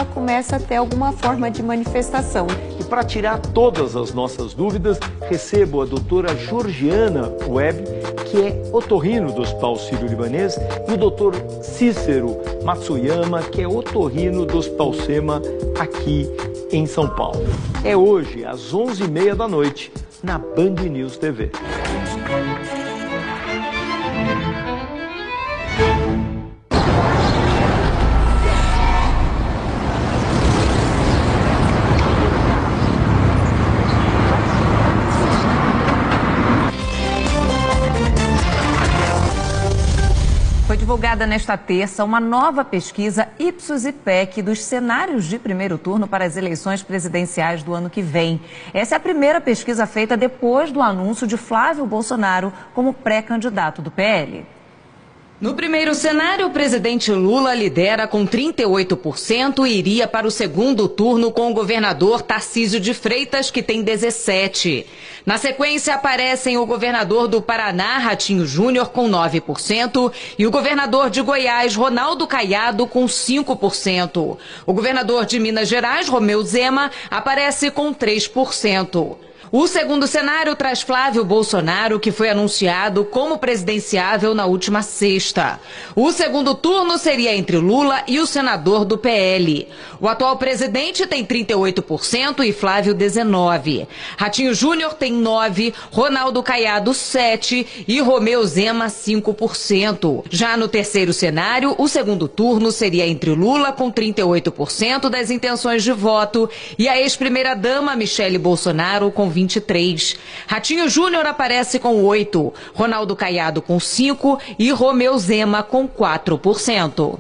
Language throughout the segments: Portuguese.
ela começa a ter alguma forma de manifestação. E para tirar todas as nossas dúvidas, recebo a doutora Georgiana Webb, que é otorrino do Hospital Sírio-Libanês, e o doutor Cícero Matsuyama, que é otorrino do Hospital SEMA aqui em São Paulo. É hoje, às 11h30 da noite, na Band News TV. Foi divulgada nesta terça uma nova pesquisa Ipsos e PEC dos cenários de primeiro turno para as eleições presidenciais do ano que vem. Essa é a primeira pesquisa feita depois do anúncio de Flávio Bolsonaro como pré-candidato do PL. No primeiro cenário, o presidente Lula lidera com 38% e iria para o segundo turno com o governador Tarcísio de Freitas, que tem 17%. Na sequência, aparecem o governador do Paraná, Ratinho Júnior, com 9%, e o governador de Goiás, Ronaldo Caiado, com 5%. O governador de Minas Gerais, Romeu Zema, aparece com 3%. O segundo cenário traz Flávio Bolsonaro, que foi anunciado como presidenciável na última sexta. O segundo turno seria entre Lula e o senador do PL. O atual presidente tem 38% e Flávio 19%. Ratinho Júnior tem 9%, Ronaldo Caiado 7% e Romeu Zema 5%. Já no terceiro cenário, o segundo turno seria entre Lula com 38% das intenções de voto e a ex-primeira-dama Michele Bolsonaro com 23%. Ratinho Júnior aparece com 8%, Ronaldo Caiado com 5% e Romeu Zema com 4%.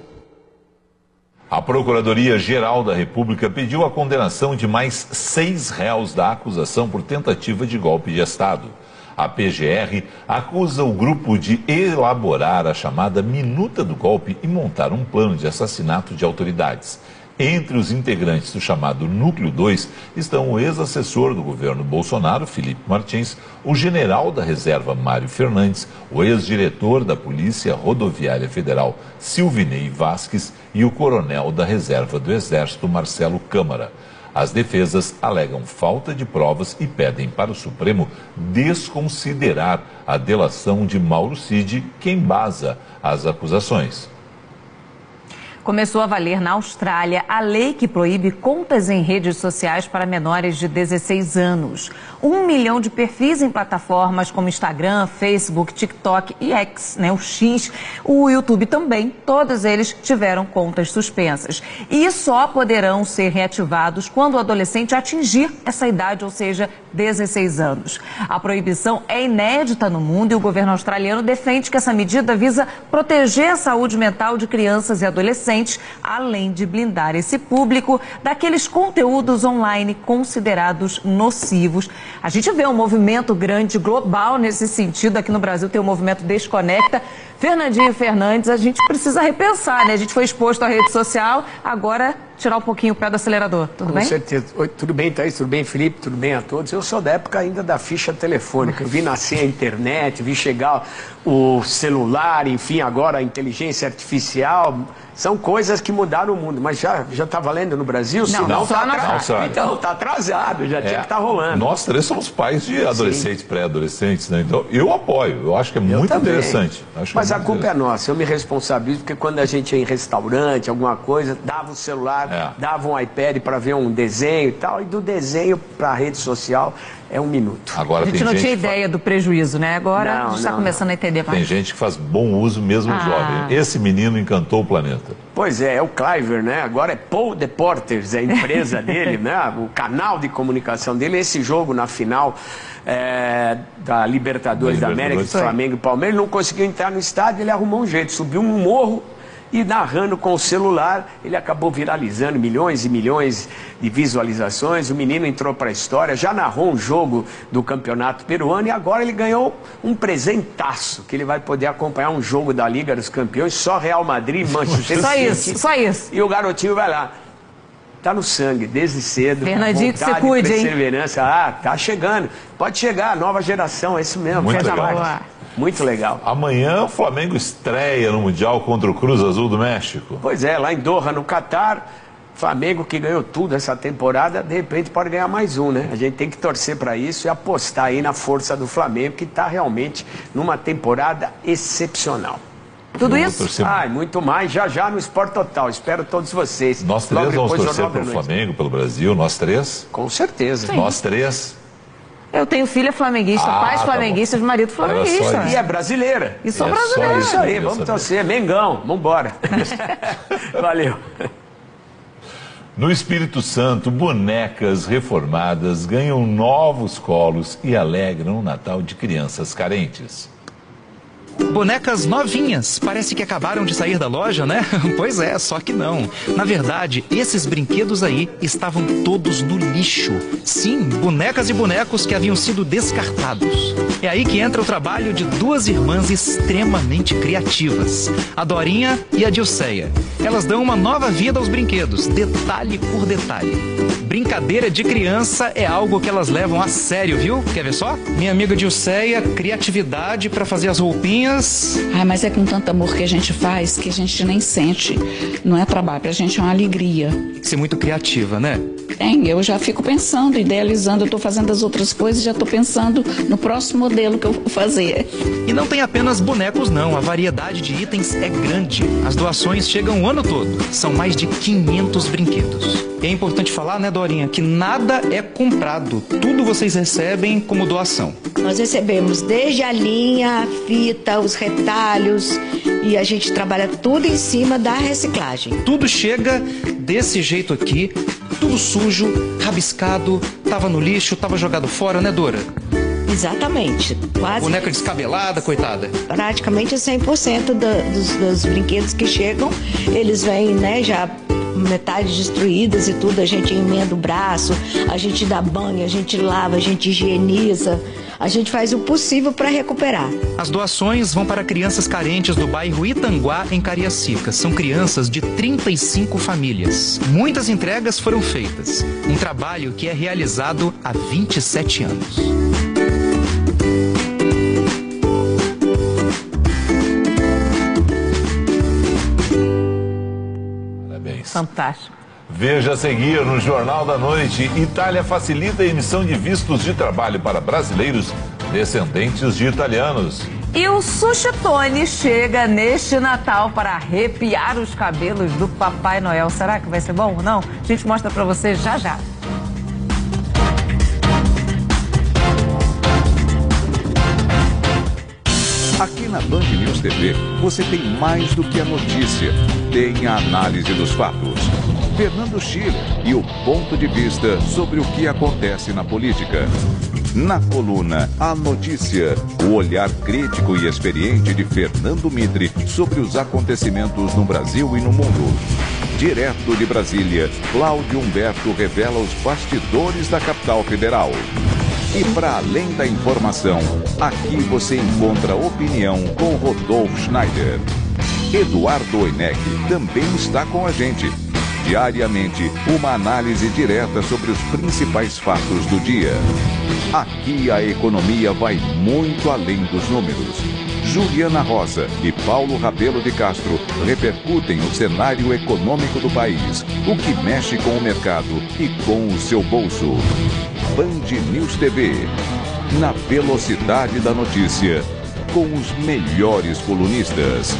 A Procuradoria-Geral da República pediu a condenação de mais 6 réus da acusação por tentativa de golpe de Estado. A PGR acusa o grupo de elaborar a chamada minuta do golpe e montar um plano de assassinato de autoridades. Entre os integrantes do chamado Núcleo 2 estão o ex-assessor do governo Bolsonaro, Felipe Martins, o general da reserva Mário Fernandes, o ex-diretor da Polícia Rodoviária Federal, Silvinei Vasques, e o coronel da reserva do Exército, Marcelo Câmara. As defesas alegam falta de provas e pedem para o Supremo desconsiderar a delação de Mauro Cid, que embasa as acusações. Começou a valer na Austrália a lei que proíbe contas em redes sociais para menores de 16 anos. 1 milhão de perfis em plataformas como Instagram, Facebook, TikTok e X, o X, o YouTube também, todos eles tiveram contas suspensas. E só poderão ser reativados quando o adolescente atingir essa idade, ou seja, 16 anos. A proibição é inédita no mundo e o governo australiano defende que essa medida visa proteger a saúde mental de crianças e adolescentes, além de blindar esse público daqueles conteúdos online considerados nocivos. A gente vê um movimento grande, global nesse sentido. Aqui no Brasil tem o movimento Desconecta. Fernandinho Fernandes, a gente precisa repensar, né? A gente foi exposto à rede social, agora tirar um pouquinho o pé do acelerador. Tudo bem? Com certeza. Oi, tudo bem, Thaís? Tudo bem, Felipe? Tudo bem a todos? Eu sou da época ainda da ficha telefônica. Eu vi nascer a internet, vi chegar o celular, enfim, agora a inteligência artificial. São coisas que mudaram o mundo, mas já está valendo no Brasil? Não, só na atrasado. Então, está atrasado, já tinha que estar rolando. Nós três somos pais de adolescentes, pré-adolescentes, né? Então, eu apoio, eu acho que é muito interessante. Mas a culpa é nossa, eu me responsabilizo, porque quando a gente ia em restaurante, alguma coisa, dava o celular, dava um iPad para ver um desenho e tal, e do desenho para a rede social é 1 minuto. Agora, a gente não tinha ideia do prejuízo, né? Agora a gente está começando a entender mais. Tem gente que faz bom uso mesmo jovem. Esse menino encantou o planeta. Pois é o Cliver, né? Agora é Paul Deporters, é a empresa dele, né? O canal de comunicação dele. Esse jogo na final da Libertadores da América, Flamengo e Palmeiras, ele não conseguiu entrar no estádio, ele arrumou um jeito, subiu um morro e narrando com o celular, ele acabou viralizando milhões e milhões de visualizações. O menino entrou para a história, já narrou um jogo do campeonato peruano e agora ele ganhou um presentaço, que ele vai poder acompanhar um jogo da Liga dos Campeões, só Real Madrid, Manchester City. Só isso. E o garotinho vai lá. Tá no sangue, desde cedo. Fernandinho, que você cuide, hein? Perseverança. Tá chegando. Pode chegar, nova geração, é isso mesmo. Muito legal. Muito legal. Amanhã o Flamengo estreia no Mundial contra o Cruz Azul do México. Pois é, lá em Doha, no Catar. Flamengo que ganhou tudo essa temporada, de repente pode ganhar mais um, né? A gente tem que torcer para isso e apostar aí na força do Flamengo, que está realmente numa temporada excepcional. Tudo isso? Muito mais, já no Sport Total. Espero todos vocês. Nós três vamos torcer pelo Flamengo, pelo Brasil, nós três? Com certeza. Sim. Nós três? Eu tenho filha flamenguista, pais flamenguistas, marido flamenguista. E é brasileira. E sou brasileira. Isso aí, vamos torcer. Mengão, vamos embora. Valeu. No Espírito Santo, bonecas reformadas ganham novos colos e alegram o Natal de crianças carentes. Bonecas novinhas, parece que acabaram de sair da loja, né? Pois é, só que não. Na verdade, esses brinquedos aí estavam todos no lixo. Sim, bonecas e bonecos que haviam sido descartados. É aí que entra o trabalho de duas irmãs extremamente criativas, a Dorinha e a Dilceia. Elas dão uma nova vida aos brinquedos, detalhe por detalhe. Brincadeira de criança é algo que elas levam a sério, viu? Quer ver só? Minha amiga Dilceia, criatividade para fazer as roupinhas. Ai, mas é com tanto amor que a gente faz que a gente nem sente. Não é trabalho, pra gente é uma alegria. Ser muito criativa, né? Eu já fico pensando, idealizando, eu tô fazendo as outras coisas, já tô pensando no próximo modelo que eu vou fazer. E não tem apenas bonecos não, a variedade de itens é grande. As doações chegam o ano todo, são mais de 500 brinquedos. E é importante falar, né, Dorinha, que nada é comprado, tudo vocês recebem como doação. Nós recebemos desde a linha, a fita, os retalhos, e a gente trabalha tudo em cima da reciclagem. Tudo chega desse jeito aqui, tudo sujo, rabiscado, tava no lixo, tava jogado fora, né, Dora? Exatamente. Quase. Boneca descabelada, coitada. Praticamente 100% dos brinquedos que chegam, eles vêm, né, já metade destruídas e tudo. A gente emenda o braço, a gente dá banho, a gente lava, a gente higieniza. A gente faz o possível para recuperar. As doações vão para crianças carentes do bairro Itanguá, em Cariacica. São crianças de 35 famílias. Muitas entregas foram feitas. Um trabalho que é realizado há 27 anos. Parabéns. Fantástico. Veja a seguir no Jornal da Noite: Itália facilita a emissão de vistos de trabalho para brasileiros descendentes de italianos. E o Sushitone chega neste Natal para arrepiar os cabelos do Papai Noel. Será que vai ser bom ou não? A gente mostra para você já já. Aqui na Band News TV, você tem mais do que a notícia. Tem a análise dos fatos. Fernando Schiller e o ponto de vista sobre o que acontece na política. Na coluna A Notícia, o olhar crítico e experiente de Fernando Mitre sobre os acontecimentos no Brasil e no mundo. Direto de Brasília, Cláudio Humberto revela os bastidores da capital federal. E para além da informação, aqui você encontra opinião com Rodolfo Schneider. Eduardo Oineck também está com a gente. Diariamente, uma análise direta sobre os principais fatos do dia. Aqui a economia vai muito além dos números. Juliana Rosa e Paulo Rabelo de Castro repercutem o cenário econômico do país, o que mexe com o mercado e com o seu bolso. Band News TV, na velocidade da notícia, com os melhores colunistas.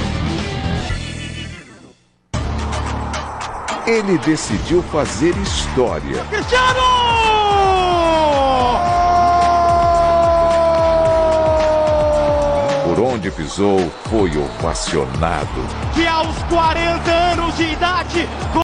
Ele decidiu fazer história. Cristiano! Por onde pisou, foi ovacionado. Que aos 40 anos de idade...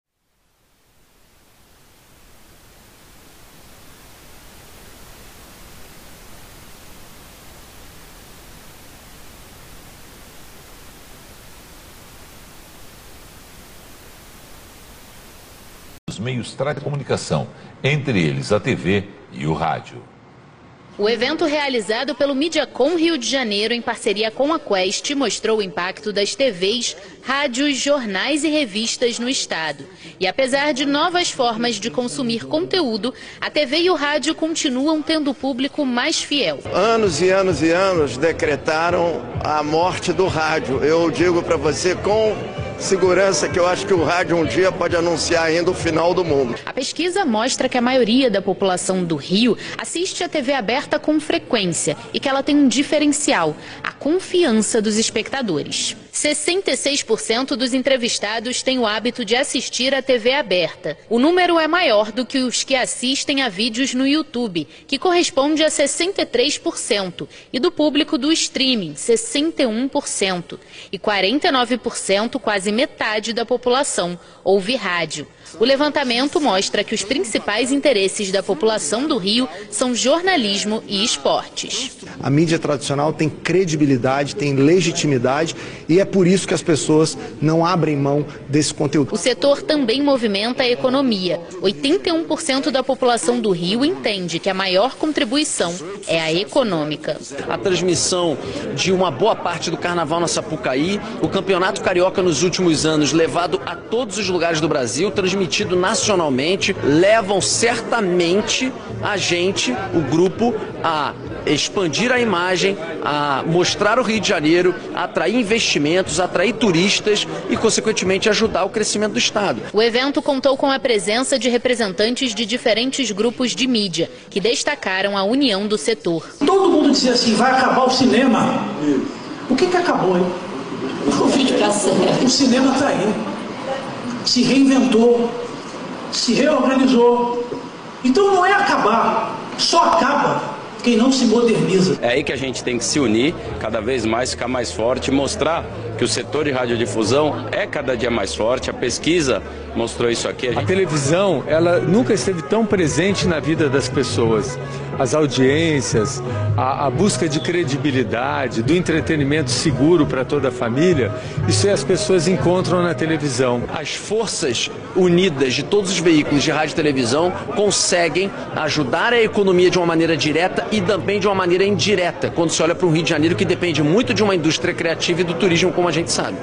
meios de comunicação, entre eles a TV e o rádio. O evento realizado pelo Mediacom Rio de Janeiro em parceria com a Quest mostrou o impacto das TVs, rádios, jornais e revistas no estado. E apesar de novas formas de consumir conteúdo, a TV e o rádio continuam tendo o público mais fiel. Anos e anos e anos decretaram a morte do rádio. Eu digo para você com segurança que eu acho que o rádio um dia pode anunciar ainda o final do mundo. A pesquisa mostra que a maioria da população do Rio assiste a TV aberta com frequência e que ela tem um diferencial, a confiança dos espectadores. 66% dos entrevistados têm o hábito de assistir a TV aberta. O número é maior do que os que assistem a vídeos no YouTube, que corresponde a 63%, e do público do streaming, 61%. E 49%, quase metade da população, ouve rádio. O levantamento mostra que os principais interesses da população do Rio são jornalismo e esportes. A mídia tradicional tem credibilidade, tem legitimidade e é por isso que as pessoas não abrem mão desse conteúdo. O setor também movimenta a economia. 81% da população do Rio entende que a maior contribuição é a econômica. A transmissão de uma boa parte do Carnaval na Sapucaí, o Campeonato Carioca nos últimos anos, levado a todos os lugares do Brasil, transmitido nacionalmente, levam certamente a gente, o grupo, a expandir a imagem, a mostrar o Rio de Janeiro, a atrair investimentos, a atrair turistas e, consequentemente, ajudar o crescimento do Estado. O evento contou com a presença de representantes de diferentes grupos de mídia, que destacaram a união do setor. Todo mundo dizia assim, vai acabar o cinema. O que acabou, hein? O cinema está aí. Se reinventou, se reorganizou. Então não é acabar, só acaba quem não se moderniza. É aí que a gente tem que se unir, cada vez mais ficar mais forte, mostrar que o setor de radiodifusão é cada dia mais forte. A pesquisa mostrou isso aqui. A televisão, ela nunca esteve tão presente na vida das pessoas. As audiências, a busca de credibilidade, do entretenimento seguro para toda a família, isso as pessoas encontram na televisão. As forças unidas de todos os veículos de rádio e televisão conseguem ajudar a economia de uma maneira direta e também de uma maneira indireta, quando se olha para o Rio de Janeiro, que depende muito de uma indústria criativa e do turismo, como a gente sabe.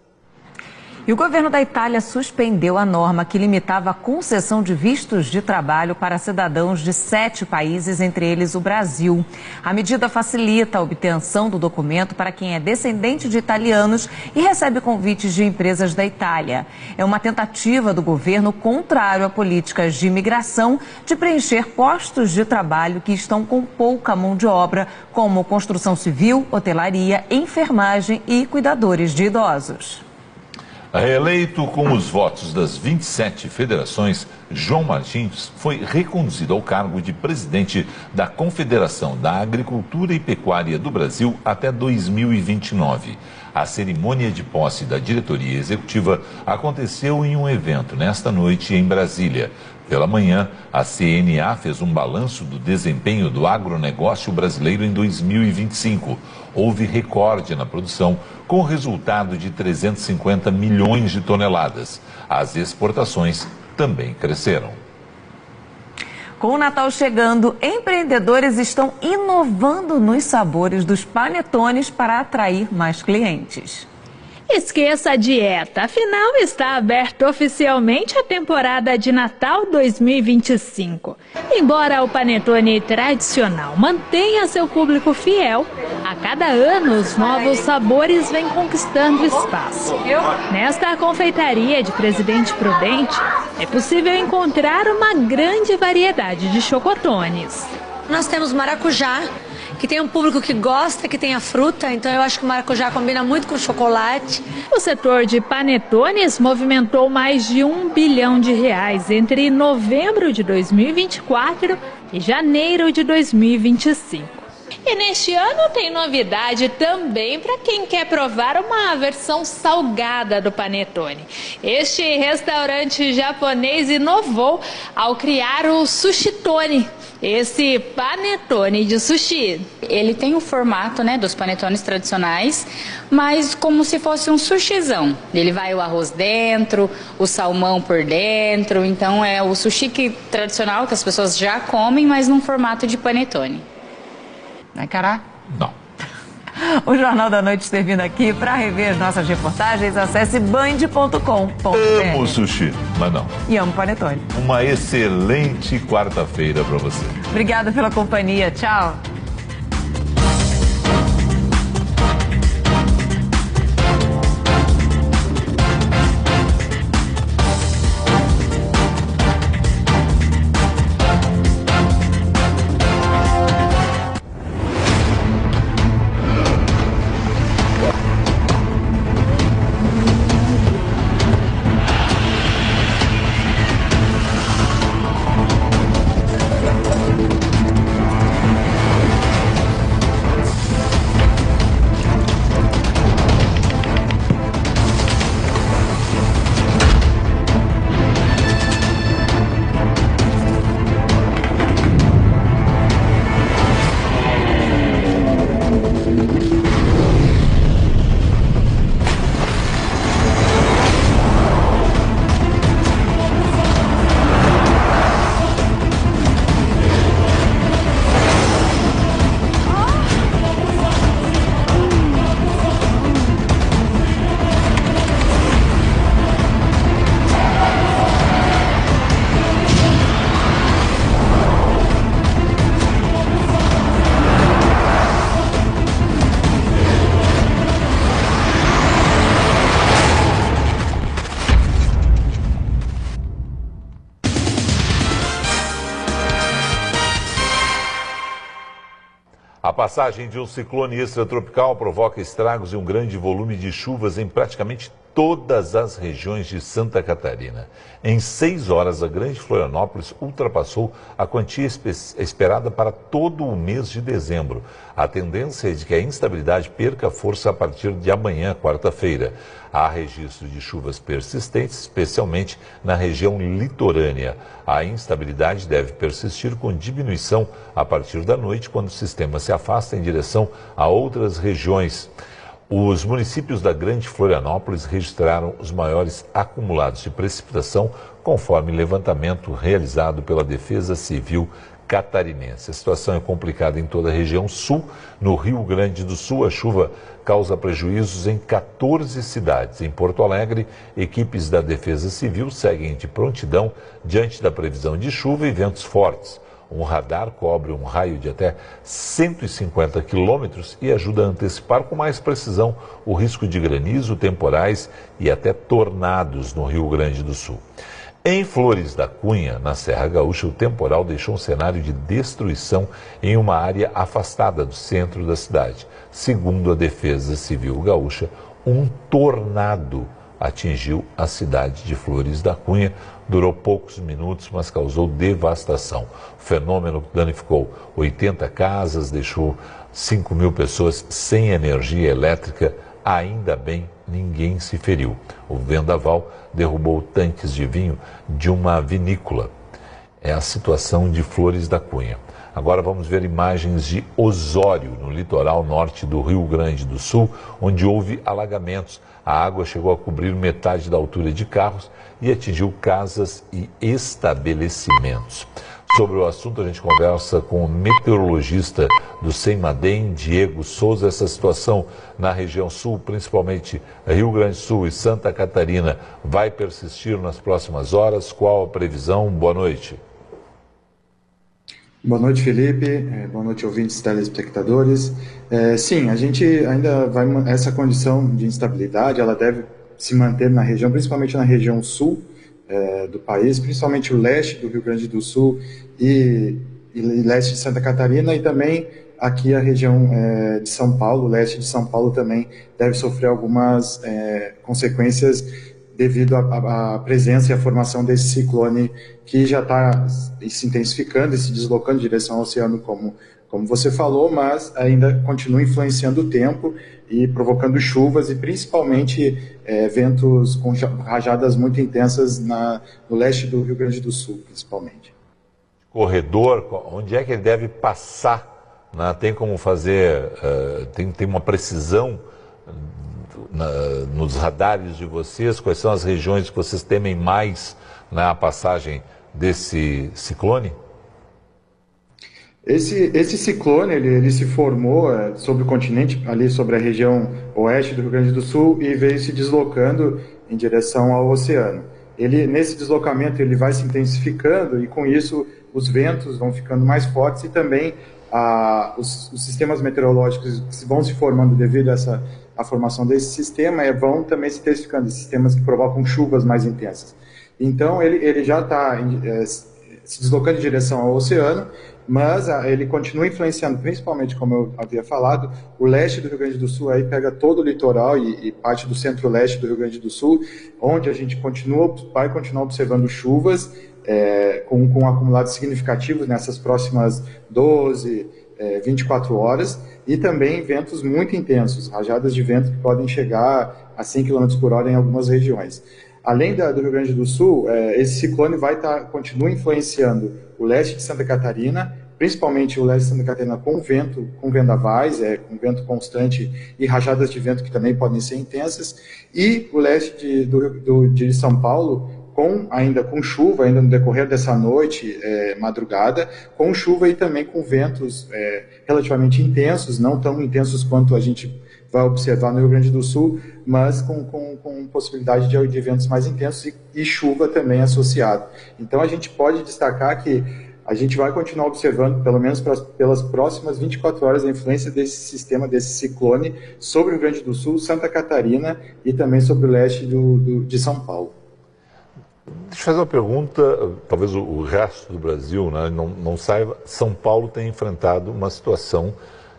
E o governo da Itália suspendeu a norma que limitava a concessão de vistos de trabalho para cidadãos de 7 países, entre eles o Brasil. A medida facilita a obtenção do documento para quem é descendente de italianos e recebe convites de empresas da Itália. É uma tentativa do governo, contrário a políticas de imigração, de preencher postos de trabalho que estão com pouca mão de obra, como construção civil, hotelaria, enfermagem e cuidadores de idosos. Reeleito com os votos das 27 federações, João Martins foi reconduzido ao cargo de presidente da Confederação da Agricultura e Pecuária do Brasil até 2029. A cerimônia de posse da diretoria executiva aconteceu em um evento nesta noite em Brasília. Pela manhã, a CNA fez um balanço do desempenho do agronegócio brasileiro em 2025. Houve recorde na produção, com resultado de 350 milhões de toneladas. As exportações também cresceram. Com o Natal chegando, empreendedores estão inovando nos sabores dos panetones para atrair mais clientes. Esqueça a dieta, afinal está aberta oficialmente a temporada de Natal 2025. Embora o panetone tradicional mantenha seu público fiel, a cada ano os novos sabores vêm conquistando espaço. Nesta confeitaria de Presidente Prudente, é possível encontrar uma grande variedade de chocotones. Nós temos maracujá, que tem um público que gosta, que tem a fruta, então eu acho que o maracujá combina muito com o chocolate. O setor de panetones movimentou mais de R$1 bilhão entre novembro de 2024 e janeiro de 2025. E neste ano tem novidade também para quem quer provar uma versão salgada do panetone. Este restaurante japonês inovou ao criar o sushitone, esse panetone de sushi. Ele tem o formato, dos panetones tradicionais, mas como se fosse um sushizão. Ele vai o arroz dentro, o salmão por dentro, então é o sushi tradicional que as pessoas já comem, mas num formato de panetone. Vai, Cará? Não. O Jornal da Noite termina aqui. Para rever as nossas reportagens, acesse band.com.br. Amo sushi, mas não. E amo panetone. Uma excelente quarta-feira para você. Obrigada pela companhia. Tchau. A passagem de um ciclone extratropical provoca estragos e um grande volume de chuvas em praticamente todas as regiões de Santa Catarina. Em 6 horas, a Grande Florianópolis ultrapassou a quantia esperada para todo o mês de dezembro. A tendência é de que a instabilidade perca força a partir de amanhã, quarta-feira. Há registro de chuvas persistentes, especialmente na região litorânea. A instabilidade deve persistir com diminuição a partir da noite, quando o sistema se afasta em direção a outras regiões. Os municípios da Grande Florianópolis registraram os maiores acumulados de precipitação, conforme levantamento realizado pela Defesa Civil catarinense. A situação é complicada em toda a região sul. No Rio Grande do Sul, a chuva causa prejuízos em 14 cidades. Em Porto Alegre, equipes da Defesa Civil seguem de prontidão diante da previsão de chuva e ventos fortes. Um radar cobre um raio de até 150 quilômetros e ajuda a antecipar com mais precisão o risco de granizo, temporais e até tornados no Rio Grande do Sul. Em Flores da Cunha, na Serra Gaúcha, o temporal deixou um cenário de destruição em uma área afastada do centro da cidade. Segundo a Defesa Civil Gaúcha, um tornado atingiu a cidade de Flores da Cunha. Durou poucos minutos, mas causou devastação. O fenômeno danificou 80 casas, deixou 5.000 pessoas sem energia elétrica. Ainda bem, ninguém se feriu. O vendaval derrubou tanques de vinho de uma vinícola. É a situação de Flores da Cunha. Agora vamos ver imagens de Osório, no litoral norte do Rio Grande do Sul, onde houve alagamentos. A água chegou a cobrir metade da altura de carros e atingiu casas e estabelecimentos. Sobre o assunto, a gente conversa com o meteorologista do CEIMADEM, Diego Souza. Essa situação na região sul, principalmente Rio Grande do Sul e Santa Catarina, vai persistir nas próximas horas? Qual a previsão? Boa noite. Boa noite, Felipe. Boa noite, ouvintes e telespectadores. Sim, a gente ainda vai... Essa condição de instabilidade, ela deve se manter na região, principalmente na região sul do país, principalmente o leste do Rio Grande do Sul e leste de Santa Catarina, e também aqui a região de São Paulo, o leste de São Paulo também deve sofrer algumas consequências devido à presença e à formação desse ciclone que já está se intensificando e se deslocando em direção ao oceano, como você falou, mas ainda continua influenciando o tempo e provocando chuvas e principalmente ventos com rajadas muito intensas no leste do Rio Grande do Sul, principalmente. Corredor, onde é que ele deve passar? Tem como fazer, tem uma precisão nos radares de vocês? Quais são as regiões que vocês temem mais na passagem desse ciclone? Esse ciclone, ele se formou sobre o continente, ali sobre a região oeste do Rio Grande do Sul, e veio se deslocando em direção ao oceano. Nesse deslocamento ele vai se intensificando e com isso os ventos vão ficando mais fortes e também os sistemas meteorológicos que vão se formando devido à formação desse sistema vão também se intensificando, sistemas que provocam chuvas mais intensas. Então ele já está se deslocando em direção ao oceano, mas ele continua influenciando, principalmente, como eu havia falado, o leste do Rio Grande do Sul, aí pega todo o litoral e parte do centro-leste do Rio Grande do Sul, onde a gente vai continuar observando chuvas com acumulados significativos nessas próximas 12, 24 horas, e também ventos muito intensos, rajadas de vento que podem chegar a 100 km por hora em algumas regiões. Além do Rio Grande do Sul, esse ciclone continua influenciando o leste de Santa Catarina, principalmente o leste de Santa Catarina com vendavais, com vento constante e rajadas de vento que também podem ser intensas, e o leste de São Paulo, ainda com chuva, ainda no decorrer dessa noite, madrugada, com chuva e também com ventos relativamente intensos, não tão intensos quanto a gente vai observar no Rio Grande do Sul, mas com possibilidade de ventos mais intensos e chuva também associada. Então a gente pode destacar que a gente vai continuar observando, pelo menos pelas próximas 24 horas, a influência desse sistema, desse ciclone, sobre o Rio Grande do Sul, Santa Catarina e também sobre o leste de São Paulo. Deixa eu fazer uma pergunta, talvez o resto do Brasil não saiba. São Paulo tem enfrentado uma situação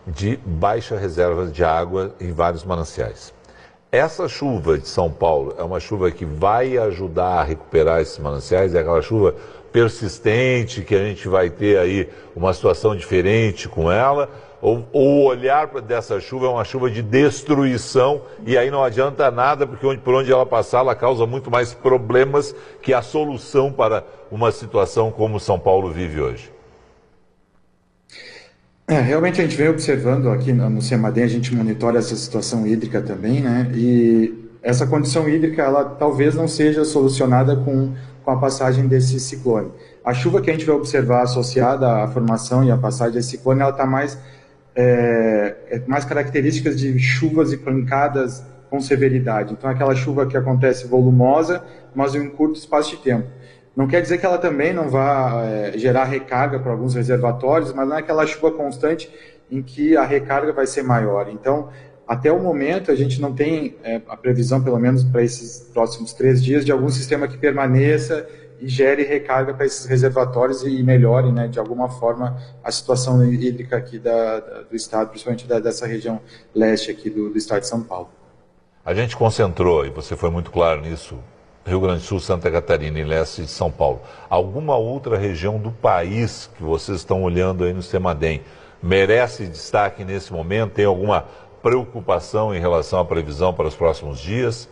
de baixa reserva de água em vários mananciais. Essa chuva de São Paulo é uma chuva que vai ajudar a recuperar esses mananciais? É aquela chuva persistente que a gente vai ter aí uma situação diferente com ela? Ou o olhar dessa chuva é uma chuva de destruição e aí não adianta nada, porque por onde ela passar ela causa muito mais problemas que a solução para uma situação como São Paulo vive hoje? Realmente a gente vem observando aqui no CEMADEM, a gente monitora essa situação hídrica também, né? E essa condição hídrica, ela talvez não seja solucionada com a passagem desse ciclone. A chuva que a gente vai observar associada à formação e à passagem desse ciclone, ela está mais características de chuvas e pancadas com severidade. Então, aquela chuva que acontece volumosa, mas em um curto espaço de tempo. Não quer dizer que ela também não vá gerar recarga para alguns reservatórios, mas não é aquela chuva constante em que a recarga vai ser maior. Então, até o momento, a gente não tem a previsão, pelo menos para esses próximos 3 dias, de algum sistema que permaneça e gere recarga para esses reservatórios e melhore, né, de alguma forma, a situação hídrica aqui do estado, principalmente dessa região leste aqui do estado de São Paulo. A gente concentrou, e você foi muito claro nisso, Rio Grande do Sul, Santa Catarina e leste de São Paulo. Alguma outra região do país que vocês estão olhando aí no CEMADEM merece destaque nesse momento? Tem alguma preocupação em relação à previsão para os próximos dias?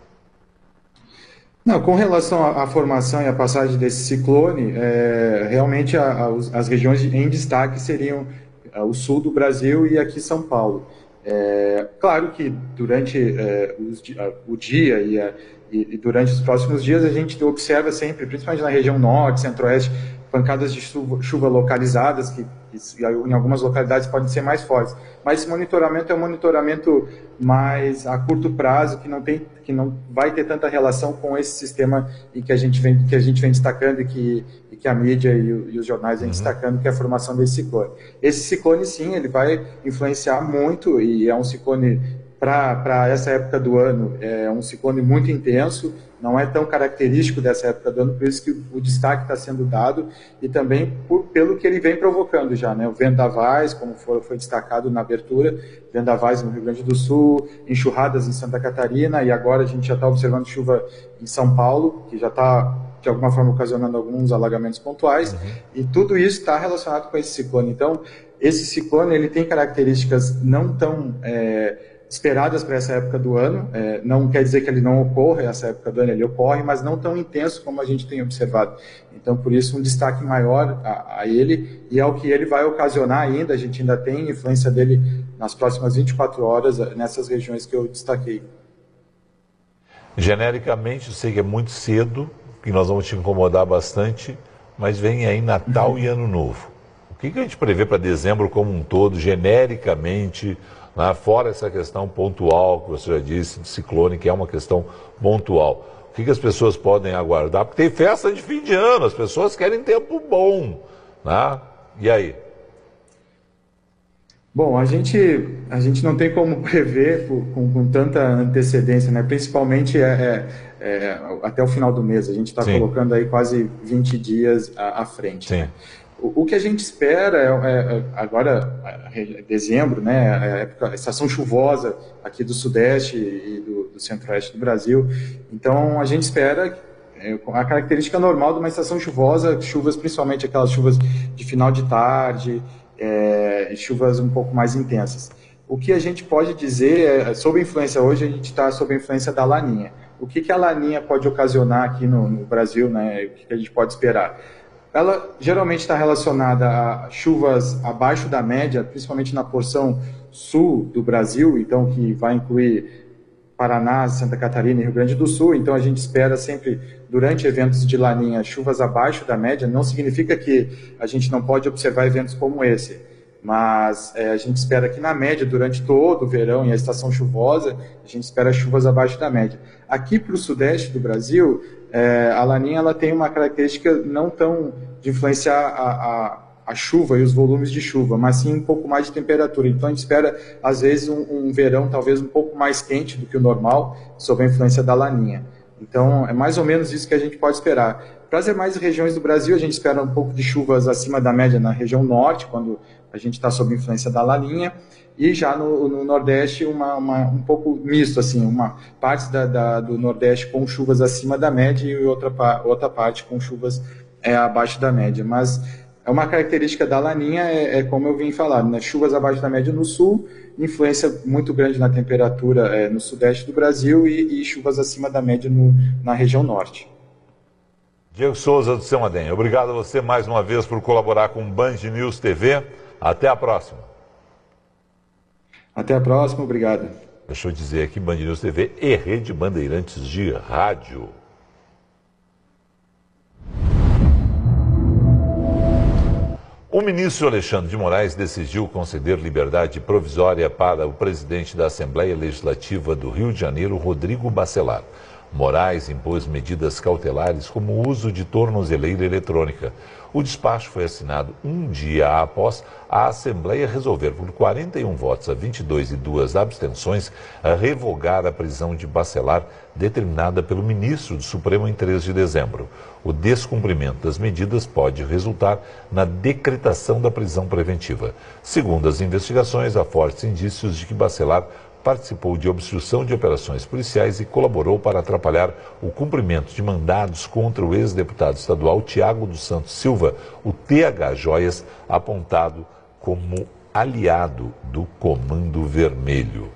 Não, com relação à formação e à passagem desse ciclone, realmente as regiões em destaque seriam o sul do Brasil e aqui São Paulo. Claro que durante o dia e durante os próximos dias a gente observa sempre, principalmente na região norte, centro-oeste, pancadas de chuva localizadas que em algumas localidades podem ser mais fortes. Mas esse monitoramento é um monitoramento mais a curto prazo, que não vai ter tanta relação com esse sistema e que a gente vem destacando e que a mídia e os jornais vêm destacando, que é a formação desse ciclone. Esse ciclone, sim, ele vai influenciar muito e é um ciclone para essa época do ano, é um ciclone muito intenso, não é tão característico dessa época do ano, por isso que o destaque está sendo dado e também pelo que ele vem provocando já, né? O vendavais, como foi destacado na abertura, vendavais no Rio Grande do Sul, enxurradas em Santa Catarina e agora a gente já está observando chuva em São Paulo, que já está de alguma forma ocasionando alguns alagamentos pontuais e tudo isso está relacionado com esse ciclone. Então, esse ciclone ele tem características não tão esperadas para essa época do ano, não quer dizer que ele não ocorra essa época do ano, ele ocorre, mas não tão intenso como a gente tem observado. Então, por isso, um destaque maior a ele, e é o que ele vai ocasionar ainda, a gente ainda tem influência dele nas próximas 24 horas nessas regiões que eu destaquei. Genericamente, eu sei que é muito cedo, que nós vamos te incomodar bastante, mas vem aí Natal e Ano Novo. O que a gente prevê para dezembro como um todo, genericamente, fora essa questão pontual que você já disse, de ciclone, que é uma questão pontual? O que as pessoas podem aguardar? Porque tem festa de fim de ano, as pessoas querem tempo bom, né? E aí? Bom, a gente não tem como prever com tanta antecedência, né? Principalmente até o final do mês. A gente está colocando aí quase 20 dias à frente. Sim. Né? O que a gente espera agora, dezembro, né, a estação chuvosa aqui do Sudeste e do Centro-Oeste do Brasil. Então, a gente espera a característica normal de uma estação chuvosa, chuvas, principalmente aquelas chuvas de final de tarde, chuvas um pouco mais intensas. O que a gente pode dizer sob a influência, hoje a gente está sob a influência da Laninha. O que a Laninha pode ocasionar aqui no Brasil, né, o que a gente pode esperar? Ela geralmente está relacionada a chuvas abaixo da média, principalmente na porção sul do Brasil, então que vai incluir Paraná, Santa Catarina e Rio Grande do Sul. Então a gente espera sempre, durante eventos de Laninha, chuvas abaixo da média. Não significa que a gente não pode observar eventos como esse, mas a gente espera que na média, durante todo o verão e a estação chuvosa, a gente espera chuvas abaixo da média. Aqui para o sudeste do Brasil, a Laninha ela tem uma característica não tão de influenciar a chuva e os volumes de chuva, mas sim um pouco mais de temperatura. Então a gente espera, às vezes, um verão talvez um pouco mais quente do que o normal, sob a influência da Laninha. Então é mais ou menos isso que a gente pode esperar. Para as demais regiões do Brasil, a gente espera um pouco de chuvas acima da média na região norte, quando a gente está sob influência da Laninha, e já no Nordeste um pouco misto, assim, uma parte do Nordeste com chuvas acima da média e outra parte com chuvas abaixo da média. Mas é uma característica da Laninha, como eu vim falar, né? Chuvas abaixo da média no sul, influência muito grande na temperatura no sudeste do Brasil e chuvas acima da média na região norte. Diego Souza do Seu Madem, obrigado a você mais uma vez por colaborar com o Band News TV. Até a próxima. Até a próxima, obrigado. Deixa eu dizer aqui, Band News TV e Rede Bandeirantes de Rádio. O ministro Alexandre de Moraes decidiu conceder liberdade provisória para o presidente da Assembleia Legislativa do Rio de Janeiro, Rodrigo Bacelar. Moraes impôs medidas cautelares como o uso de tornozeleira eletrônica. O despacho foi assinado um dia após a Assembleia resolver, por 41 votos a 22 e 2 abstenções, revogar a prisão de Bacelar determinada pelo ministro do Supremo em 3 de dezembro. O descumprimento das medidas pode resultar na decretação da prisão preventiva. Segundo as investigações, há fortes indícios de que Bacelar participou de obstrução de operações policiais e colaborou para atrapalhar o cumprimento de mandados contra o ex-deputado estadual Tiago dos Santos Silva, o TH Joias, apontado como aliado do Comando Vermelho.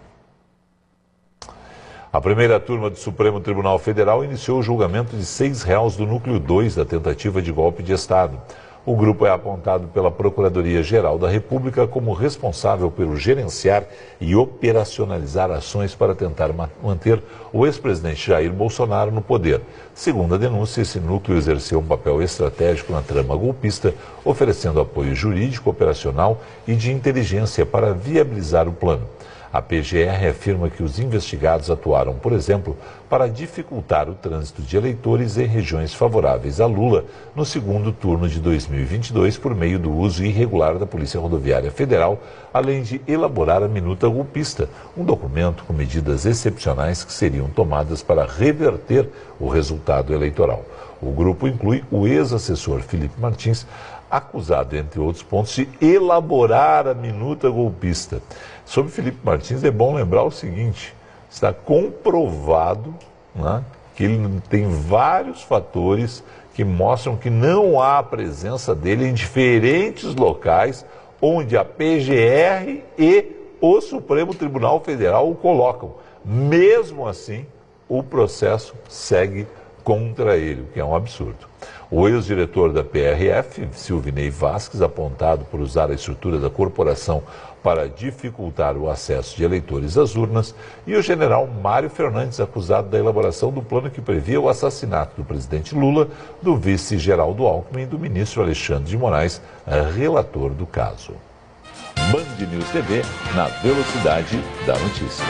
A primeira turma do Supremo Tribunal Federal iniciou o julgamento de 6 réus do núcleo 2 da tentativa de golpe de Estado. O grupo é apontado pela Procuradoria-Geral da República como responsável pelo gerenciar e operacionalizar ações para tentar manter o ex-presidente Jair Bolsonaro no poder. Segundo a denúncia, esse núcleo exerceu um papel estratégico na trama golpista, oferecendo apoio jurídico, operacional e de inteligência para viabilizar o plano. A PGR afirma que os investigados atuaram, por exemplo, para dificultar o trânsito de eleitores em regiões favoráveis a Lula no segundo turno de 2022 por meio do uso irregular da Polícia Rodoviária Federal, além de elaborar a minuta golpista, um documento com medidas excepcionais que seriam tomadas para reverter o resultado eleitoral. O grupo inclui o ex-assessor Felipe Martins, acusado, entre outros pontos, de elaborar a minuta golpista. Sobre Felipe Martins, é bom lembrar o seguinte: está comprovado, né, que ele tem vários fatores que mostram que não há presença dele em diferentes locais onde a PGR e o Supremo Tribunal Federal o colocam. Mesmo assim, o processo segue contra ele, o que é um absurdo. O ex-diretor da PRF, Silvinei Vasquez, apontado por usar a estrutura da corporação para dificultar o acesso de eleitores às urnas, e o general Mário Fernandes, acusado da elaboração do plano que previa o assassinato do presidente Lula, do vice-Geraldo Alckmin e do ministro Alexandre de Moraes, relator do caso. Band News TV, na velocidade da notícia.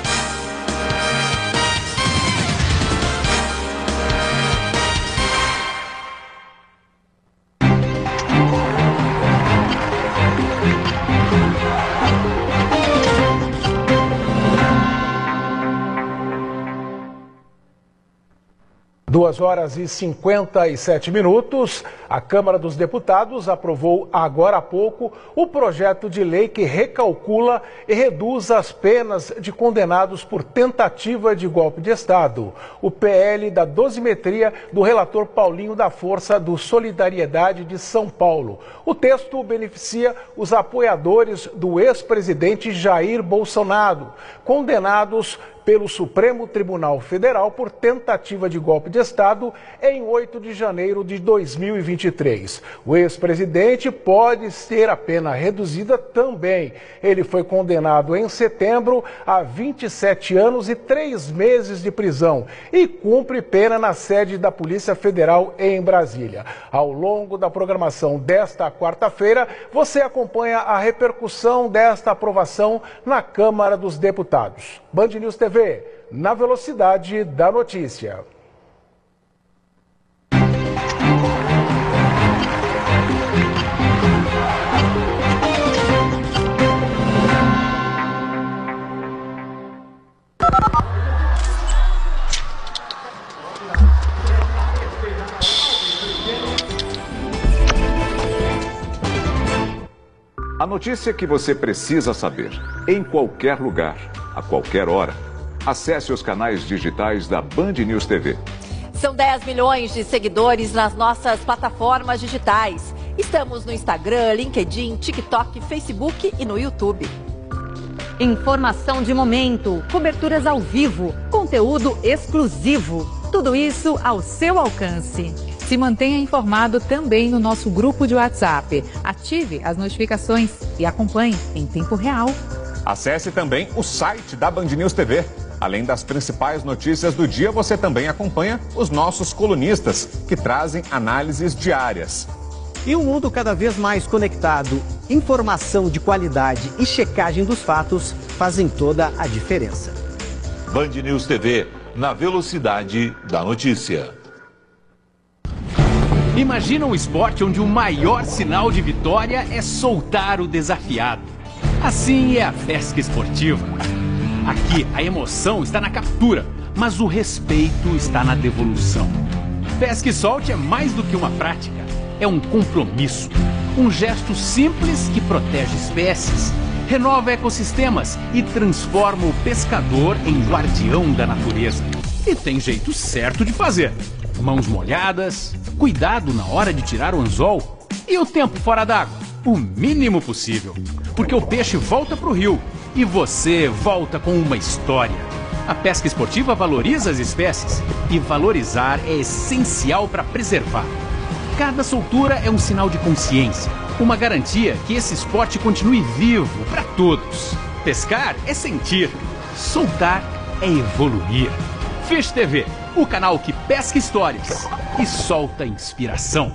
Duas horas e 57 minutos, a Câmara dos Deputados aprovou agora há pouco o projeto de lei que recalcula e reduz as penas de condenados por tentativa de golpe de Estado. O PL da dosimetria do relator Paulinho da Força do Solidariedade de São Paulo. O texto beneficia os apoiadores do ex-presidente Jair Bolsonaro, condenados pelo Supremo Tribunal Federal por tentativa de golpe de Estado em 8 de janeiro de 2023. O ex-presidente pode ter a pena reduzida também. Ele foi condenado em setembro a 27 anos e 3 meses de prisão e cumpre pena na sede da Polícia Federal em Brasília. Ao longo da programação desta quarta-feira, você acompanha a repercussão desta aprovação na Câmara dos Deputados. Band News TV, na velocidade da notícia. A notícia que você precisa saber, em qualquer lugar, a qualquer hora. Acesse os canais digitais da Band News TV. São 10 milhões de seguidores nas nossas plataformas digitais. Estamos no Instagram, LinkedIn, TikTok, Facebook e no YouTube. Informação de momento, coberturas ao vivo, conteúdo exclusivo. Tudo isso ao seu alcance. Se mantenha informado também no nosso grupo de WhatsApp. Ative as notificações e acompanhe em tempo real. Acesse também o site da Band News TV. Além das principais notícias do dia, você também acompanha os nossos colunistas, que trazem análises diárias. E um mundo cada vez mais conectado, informação de qualidade e checagem dos fatos fazem toda a diferença. Band News TV, na velocidade da notícia. Imagina um esporte onde o maior sinal de vitória é soltar o desafiado. Assim é a pesca esportiva. Aqui, a emoção está na captura, mas o respeito está na devolução. Pesca e solte é mais do que uma prática, é um compromisso. Um gesto simples que protege espécies, renova ecossistemas e transforma o pescador em guardião da natureza. E tem jeito certo de fazer. Mãos molhadas, cuidado na hora de tirar o anzol e o tempo fora d'água, o mínimo possível. Porque o peixe volta para o rio e você volta com uma história. A pesca esportiva valoriza as espécies e valorizar é essencial para preservar. Cada soltura é um sinal de consciência, uma garantia que esse esporte continue vivo para todos. Pescar é sentir, soltar é evoluir. Fish TV, o canal que pesca histórias e solta inspiração.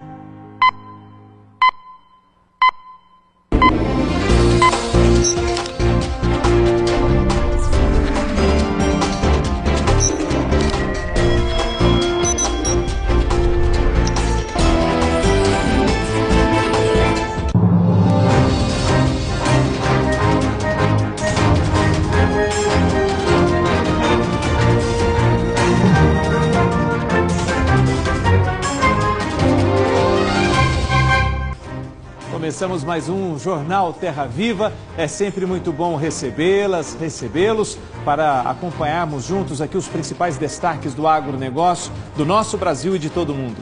Começamos mais um Jornal Terra Viva. É sempre muito bom recebê-los para acompanharmos juntos aqui os principais destaques do agronegócio, do nosso Brasil e de todo o mundo.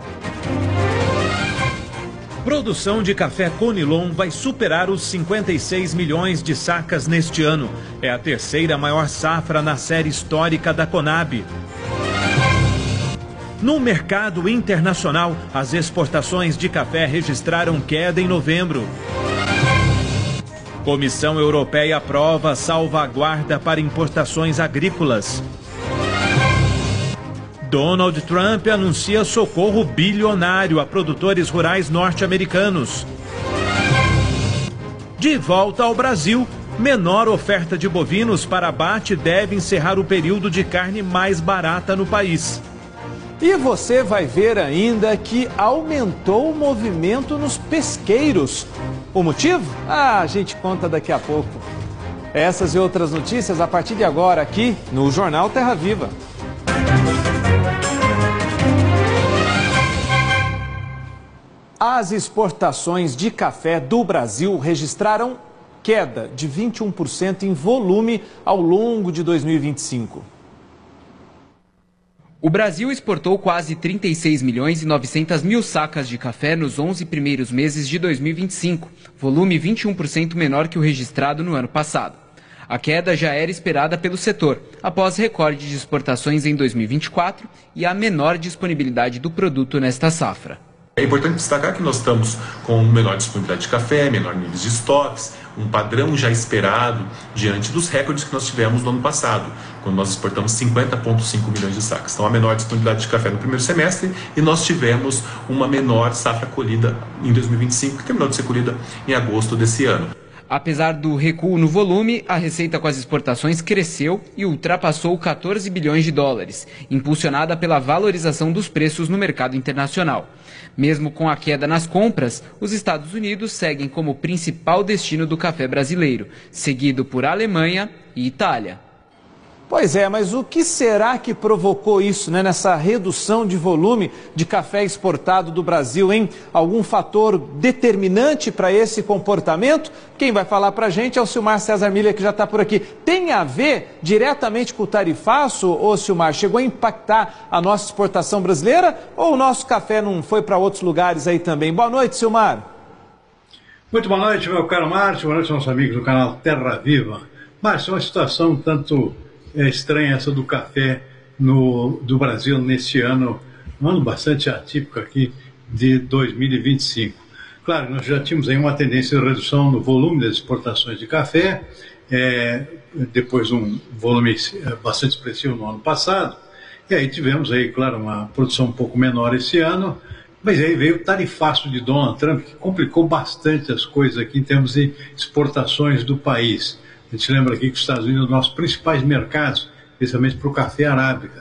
Produção de café Conilon vai superar os 56 milhões de sacas neste ano. É a terceira maior safra na série histórica da Conab. No mercado internacional, as exportações de café registraram queda em novembro. Comissão Europeia aprova salvaguarda para importações agrícolas. Donald Trump anuncia socorro bilionário a produtores rurais norte-americanos. De volta ao Brasil, menor oferta de bovinos para abate deve encerrar o período de carne mais barata no país. E você vai ver ainda que aumentou o movimento nos pesqueiros. O motivo? A gente conta daqui a pouco. Essas e outras notícias a partir de agora aqui no Jornal Terra Viva. As exportações de café do Brasil registraram queda de 21% em volume ao longo de 2025. O Brasil exportou quase 36 milhões e 900 mil sacas de café nos 11 primeiros meses de 2025, volume 21% menor que o registrado no ano passado. A queda já era esperada pelo setor, após recorde de exportações em 2024 e a menor disponibilidade do produto nesta safra. É importante destacar que nós estamos com menor disponibilidade de café, menor nível de estoques, um padrão já esperado diante dos recordes que nós tivemos no ano passado, quando nós exportamos 50,5 milhões de sacas. Então, a menor disponibilidade de café no primeiro semestre e nós tivemos uma menor safra colhida em 2025, que terminou de ser colhida em agosto desse ano. Apesar do recuo no volume, a receita com as exportações cresceu e ultrapassou 14 bilhões de dólares, impulsionada pela valorização dos preços no mercado internacional. Mesmo com a queda nas compras, os Estados Unidos seguem como principal destino do café brasileiro, seguido por Alemanha e Itália. Pois é, mas o que será que provocou isso, né, nessa redução de volume de café exportado do Brasil, hein? Algum fator determinante para esse comportamento? Quem vai falar para a gente é o Silmar César Miller, que já está por aqui. Tem a ver diretamente com o tarifaço, ô Silmar? Chegou a impactar a nossa exportação brasileira ou o nosso café não foi para outros lugares aí também? Boa noite, Silmar. Muito boa noite, meu caro Márcio. Boa noite, nossos amigos do canal Terra Viva. Márcio, é uma situação tanto estranha essa do café do Brasil neste ano, um ano bastante atípico aqui de 2025. Claro, nós já tínhamos aí uma tendência de redução no volume das exportações de café, depois um volume bastante expressivo no ano passado, e aí tivemos aí, claro, uma produção um pouco menor esse ano, mas aí veio o tarifaço de Donald Trump, que complicou bastante as coisas aqui em termos de exportações do país. A gente lembra aqui que os Estados Unidos são os nossos principais mercados, especialmente para o café arábica.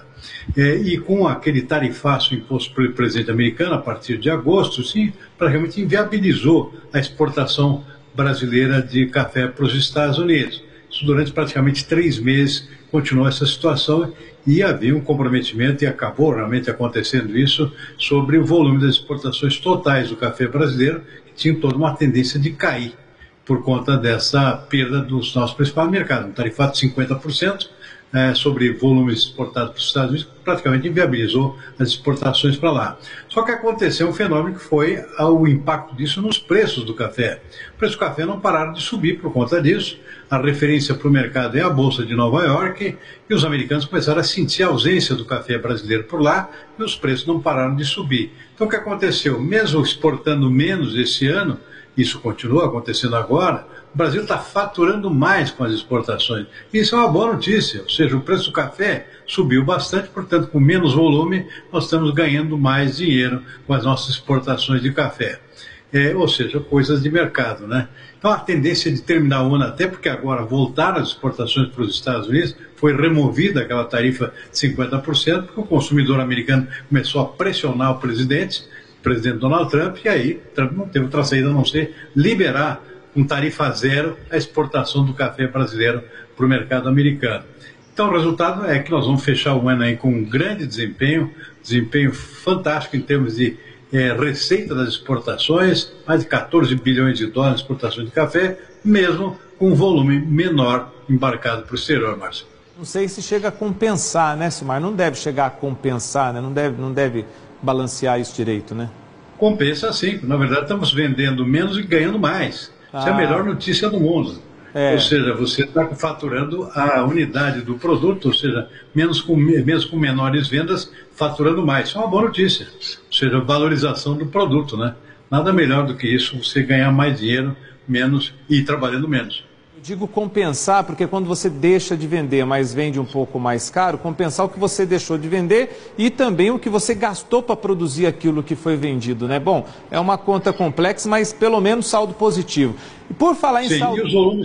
E com aquele tarifaço imposto pelo presidente americano, a partir de agosto, sim, praticamente inviabilizou a exportação brasileira de café para os Estados Unidos. Isso durante praticamente 3 meses continuou essa situação e havia um comprometimento, e acabou realmente acontecendo isso, sobre o volume das exportações totais do café brasileiro, que tinha toda uma tendência de cair por conta dessa perda dos nossos principais mercados. Um tarifato de 50% sobre volumes exportados para os Estados Unidos, praticamente inviabilizou as exportações para lá. Só que aconteceu um fenômeno que foi o impacto disso nos preços do café. Os preços do café não pararam de subir por conta disso. A referência para o mercado é a Bolsa de Nova York, e os americanos começaram a sentir a ausência do café brasileiro por lá, e os preços não pararam de subir. Então o que aconteceu? Mesmo exportando menos esse ano, isso continua acontecendo agora, o Brasil está faturando mais com as exportações. Isso é uma boa notícia, ou seja, o preço do café subiu bastante, portanto, com menos volume, nós estamos ganhando mais dinheiro com as nossas exportações de café. Ou seja, coisas de mercado, né? Então, a tendência de terminar o ano, até porque agora voltaram as exportações para os Estados Unidos, foi removida aquela tarifa de 50%, porque o consumidor americano começou a pressionar o presidente Donald Trump, e aí Trump não teve outra saída a não ser liberar com tarifa zero a exportação do café brasileiro para o mercado americano. Então o resultado é que nós vamos fechar o ano aí com um grande desempenho fantástico em termos de receita das exportações, mais de 14 bilhões de dólares de exportação de café, mesmo com um volume menor embarcado para o exterior, Márcio. Não sei se chega a compensar, né, Silmar? Não deve chegar a compensar, né? Não deve balancear isso direito, né? Compensa sim. Na verdade, estamos vendendo menos e ganhando mais. Isso é a melhor notícia do mundo. Ou seja, você está faturando a unidade do produto, ou seja, mesmo com menores vendas, faturando mais. Isso é uma boa notícia. Ou seja, valorização do produto, né? Nada melhor do que isso, você ganhar mais dinheiro, menos e trabalhando menos. Eu digo compensar, porque quando você deixa de vender, mas vende um pouco mais caro, compensar o que você deixou de vender e também o que você gastou para produzir aquilo que foi vendido, né? Bom, é uma conta complexa, mas pelo menos saldo positivo. E por falar em saldo...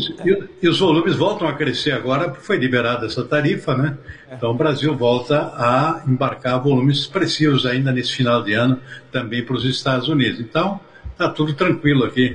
E os volumes voltam a crescer agora, porque foi liberada essa tarifa, né? Então o Brasil volta a embarcar volumes expressivos ainda nesse final de ano, também para os Estados Unidos. Então, está tudo tranquilo aqui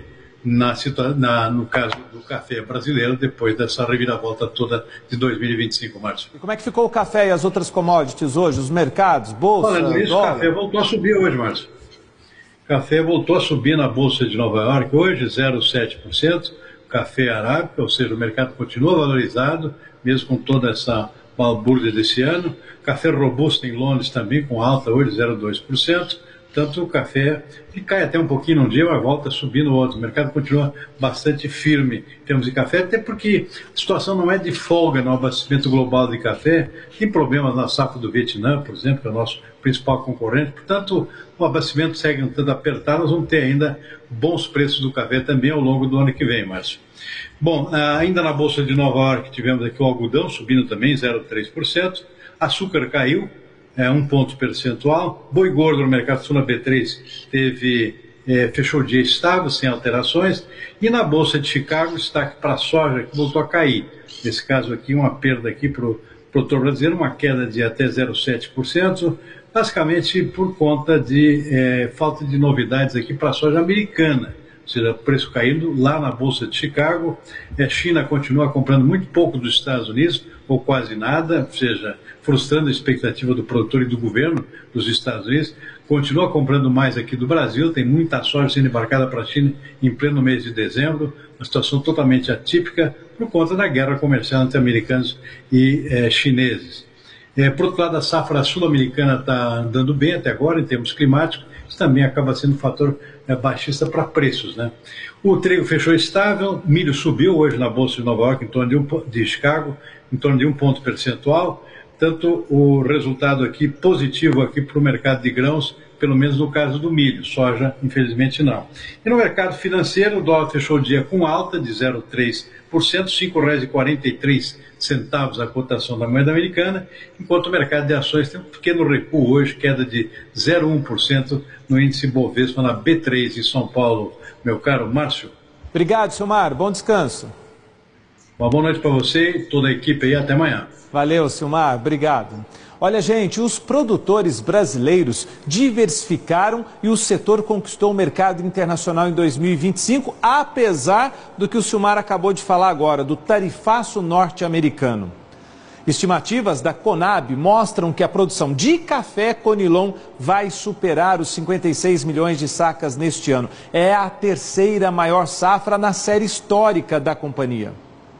no caso do café brasileiro, depois dessa reviravolta toda de 2025, Márcio. E como é que ficou o café e as outras commodities hoje? Os mercados, bolsa, falando nisso, dólar? O café voltou a subir hoje, Márcio. O café voltou a subir na Bolsa de Nova York hoje, 0,7%. Café arábica, ou seja, o mercado continua valorizado, mesmo com toda essa balbúrdia desse ano. Café robusto em Londres também, com alta hoje, 0,2%. Tanto o café, que cai até um pouquinho num dia, mas volta a subir no outro. O mercado continua bastante firme em termos de café, até porque a situação não é de folga no abastecimento global de café. Tem problemas na safra do Vietnã, por exemplo, que é o nosso principal concorrente. Portanto, o abastecimento segue um tanto apertado, nós vamos ter ainda bons preços do café também ao longo do ano que vem, Márcio. Bom, ainda na Bolsa de Nova York tivemos aqui o algodão subindo também, 0,3%. Açúcar caiu, 1 ponto percentual. Boi gordo no mercado sul, na B3, fechou o dia estável, sem alterações. E na Bolsa de Chicago, destaque para a soja, que voltou a cair. Nesse caso aqui, uma perda aqui para o produtor brasileiro, uma queda de até 0,7%, basicamente por conta de falta de novidades aqui para a soja americana. ou seja, preço caindo lá na Bolsa de Chicago. A China continua comprando muito pouco dos Estados Unidos, ou quase nada, ou seja, frustrando a expectativa do produtor e do governo dos Estados Unidos. Continua comprando mais aqui do Brasil, tem muita soja sendo embarcada para a China em pleno mês de dezembro, uma situação totalmente atípica por conta da guerra comercial entre americanos e chineses. Por outro lado, a safra sul-americana está andando bem até agora, em termos climáticos, isso também acaba sendo um fator baixista para preços, né? O trigo fechou estável, milho subiu hoje na Bolsa de Nova York, em torno de Chicago, em torno de 1 ponto percentual. Tanto o resultado aqui positivo aqui para o mercado de grãos, pelo menos no caso do milho, soja infelizmente não. E no mercado financeiro, o dólar fechou o dia com alta de 0,3%, R$ 5,43 a cotação da moeda americana, enquanto o mercado de ações tem um pequeno recuo hoje, queda de 0,1% no índice Bovespa na B3 em São Paulo. Meu caro Márcio. Obrigado, Silmar. Bom descanso. Uma boa noite para você e toda a equipe aí. Até amanhã. Valeu, Silmar. Obrigado. Olha, gente, os produtores brasileiros diversificaram e o setor conquistou o mercado internacional em 2025, apesar do que o Silmar acabou de falar agora, do tarifaço norte-americano. Estimativas da Conab mostram que a produção de café Conilon vai superar os 56 milhões de sacas neste ano. É a terceira maior safra na série histórica da companhia.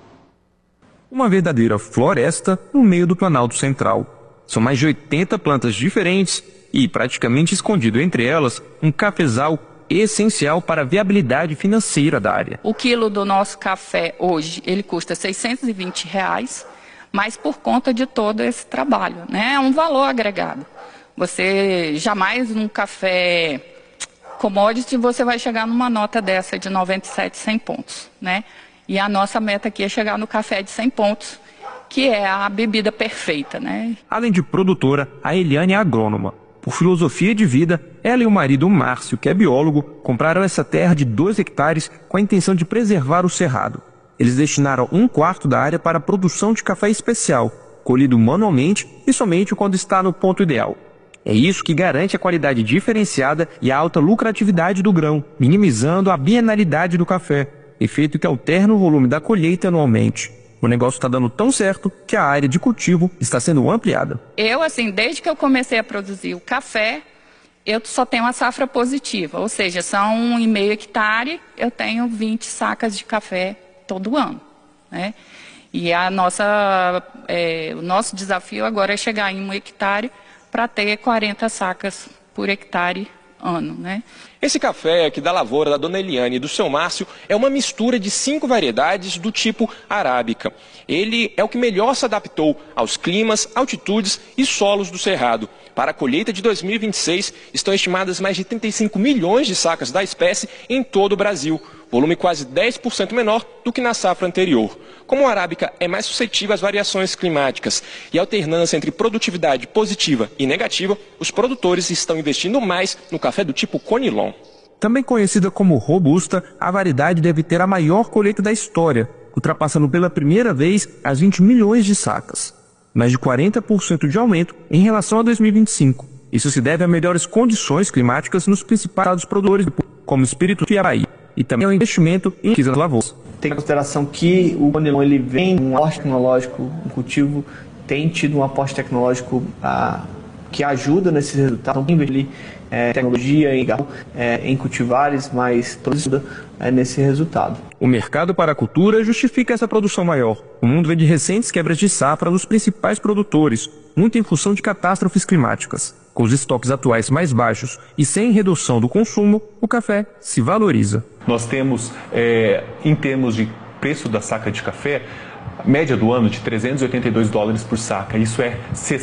Uma verdadeira floresta no meio do Planalto Central. São mais de 80 plantas diferentes e, praticamente escondido entre elas, um cafezal essencial para a viabilidade financeira da área. O quilo do nosso café hoje, ele custa R$ 620, mas por conta de todo esse trabalho, né? É um valor agregado. Você jamais num café commodity você vai chegar numa nota dessa de 97, 100 pontos, né? E a nossa meta aqui é chegar no café de 100 pontos, que é a bebida perfeita, né? Além de produtora, a Eliane é agrônoma. Por filosofia de vida, ela e o marido Márcio, que é biólogo, compraram essa terra de 2 hectares com a intenção de preservar o cerrado. Eles destinaram 1/4 da área para a produção de café especial, colhido manualmente e somente quando está no ponto ideal. É isso que garante a qualidade diferenciada e a alta lucratividade do grão, minimizando a bienalidade do café, efeito que alterna o volume da colheita anualmente. O negócio está dando tão certo que a área de cultivo está sendo ampliada. Eu, desde que eu comecei a produzir o café, eu só tenho uma safra positiva, ou seja, são 1,5 hectare, eu tenho 20 sacas de café todo ano, né? E o nosso desafio agora é chegar em 1 hectare para ter 40 sacas por hectare ano, né? Esse café aqui da lavoura da dona Eliane e do seu Márcio é uma mistura de 5 variedades do tipo arábica. Ele é o que melhor se adaptou aos climas, altitudes e solos do Cerrado. Para a colheita de 2026, estão estimadas mais de 35 milhões de sacas da espécie em todo o Brasil, volume quase 10% menor do que na safra anterior. Como a arábica é mais suscetível às variações climáticas e alternância entre produtividade positiva e negativa, os produtores estão investindo mais no café do tipo Conilon. Também conhecida como robusta, a variedade deve ter a maior colheita da história, ultrapassando pela primeira vez as 20 milhões de sacas. Mais de 40% de aumento em relação a 2025. Isso se deve a melhores condições climáticas nos principais estados produtores, como Espírito e Paraíba, e também ao investimento em pesquisa nas lavouras. Tem em consideração que o Conilon ele vem um aporte tecnológico, um cultivo tem tido um aporte tecnológico que ajuda nesses resultados. Ele tecnologia em cultivares, mas ajuda nesse resultado. O mercado para a cultura justifica essa produção maior. O mundo vem de recentes quebras de safra dos principais produtores, muito em função de catástrofes climáticas. Com os estoques atuais mais baixos e sem redução do consumo, o café se valoriza. Nós temos, em termos de preço da saca de café, média do ano de $382 por saca. Isso é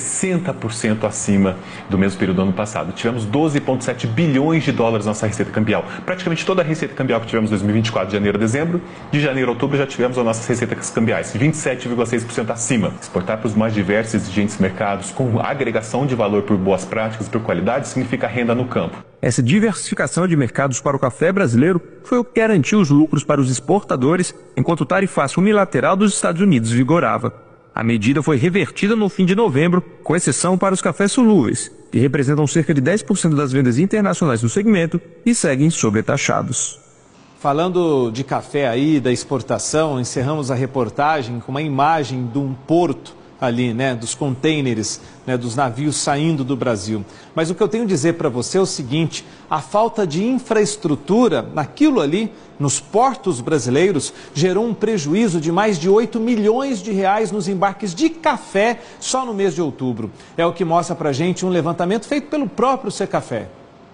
60% acima do mesmo período do ano passado. Tivemos 12,7 bilhões de dólares na nossa receita cambial. Praticamente toda a receita cambial que tivemos em 2024, de janeiro a dezembro, de janeiro a outubro já tivemos as nossas receitas cambiais, 27,6% acima. Exportar para os mais diversos e exigentes mercados, com agregação de valor por boas práticas e por qualidade, significa renda no campo. Essa diversificação de mercados para o café brasileiro foi o que garantiu os lucros para os exportadores, enquanto o tarifaço unilateral dos Estados Unidos vigorava. A medida foi revertida no fim de novembro, com exceção para os cafés solúveis, que representam cerca de 10% das vendas internacionais no segmento e seguem sobretaxados. falando de café aí, da exportação, encerramos a reportagem com uma imagem de um porto ali, né, dos containers, né, dos navios saindo do Brasil. Mas o que eu tenho a dizer para você é o seguinte: a falta de infraestrutura naquilo ali, nos portos brasileiros, gerou um prejuízo de mais de 8 milhões de reais nos embarques de café só no mês de outubro. É o que mostra para a gente um levantamento feito pelo próprio Secafé.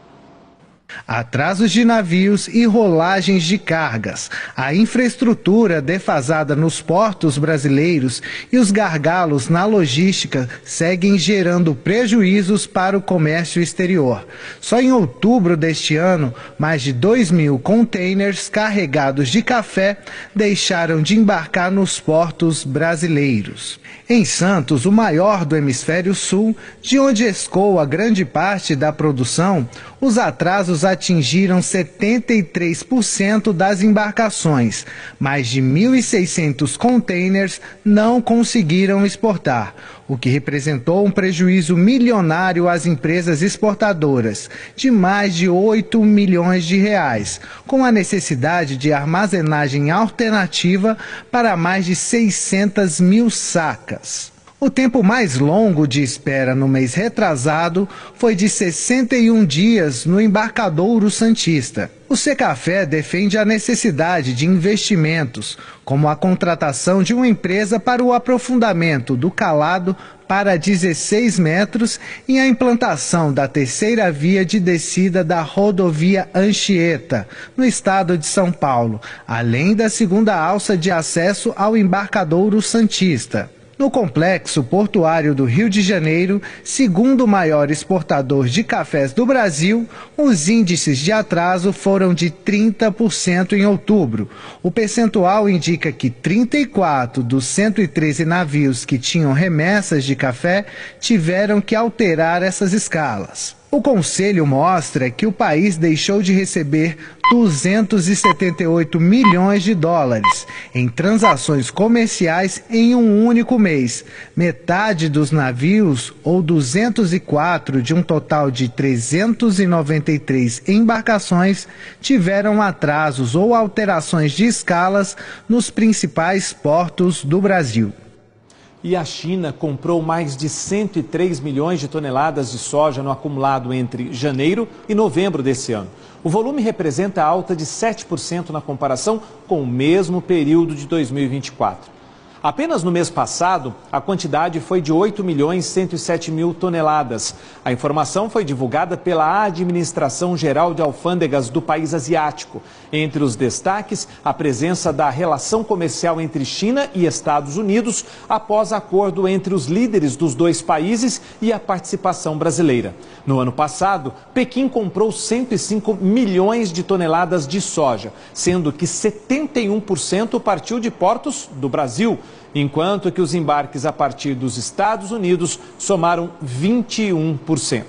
Atrasos de navios e rolagens de cargas, a infraestrutura defasada nos portos brasileiros e os gargalos na logística seguem gerando prejuízos para o comércio exterior. Só em outubro deste ano, mais de 2.000 containers carregados de café deixaram de embarcar nos portos brasileiros. Em Santos, o maior do hemisfério sul, de onde escoa grande parte da produção, os atrasos atingiram 73% das embarcações. Mais de 1.600 containers não conseguiram exportar, o que representou um prejuízo milionário às empresas exportadoras, de mais de 8 milhões de reais, com a necessidade de armazenagem alternativa para mais de 600 mil sacas. O tempo mais longo de espera no mês retrasado foi de 61 dias no Embarcadouro Santista. O Secafé defende a necessidade de investimentos, como a contratação de uma empresa para o aprofundamento do calado para 16 metros e a implantação da terceira via de descida da rodovia Anchieta, no estado de São Paulo, além da segunda alça de acesso ao Embarcadouro Santista. No complexo portuário do Rio de Janeiro, segundo maior exportador de cafés do Brasil, os índices de atraso foram de 30% em outubro. O percentual indica que 34 dos 113 navios que tinham remessas de café tiveram que alterar essas escalas. O conselho mostra que o país deixou de receber 278 milhões de dólares em transações comerciais em um único mês. Metade dos navios, ou 204 de um total de 393 embarcações, tiveram atrasos ou alterações de escalas nos principais portos do Brasil. E a China comprou mais de 103 milhões de toneladas de soja no acumulado entre janeiro e novembro desse ano. O volume representa alta de 7% na comparação com o mesmo período de 2024. Apenas no mês passado, a quantidade foi de 8 milhões 107 mil toneladas. A informação foi divulgada pela Administração Geral de Alfândegas do país asiático. Entre os destaques, a presença da relação comercial entre China e Estados Unidos após acordo entre os líderes dos dois países e a participação brasileira. No ano passado, Pequim comprou 105 milhões de toneladas de soja, sendo que 71% partiu de portos do Brasil, enquanto que os embarques a partir dos Estados Unidos somaram 21%.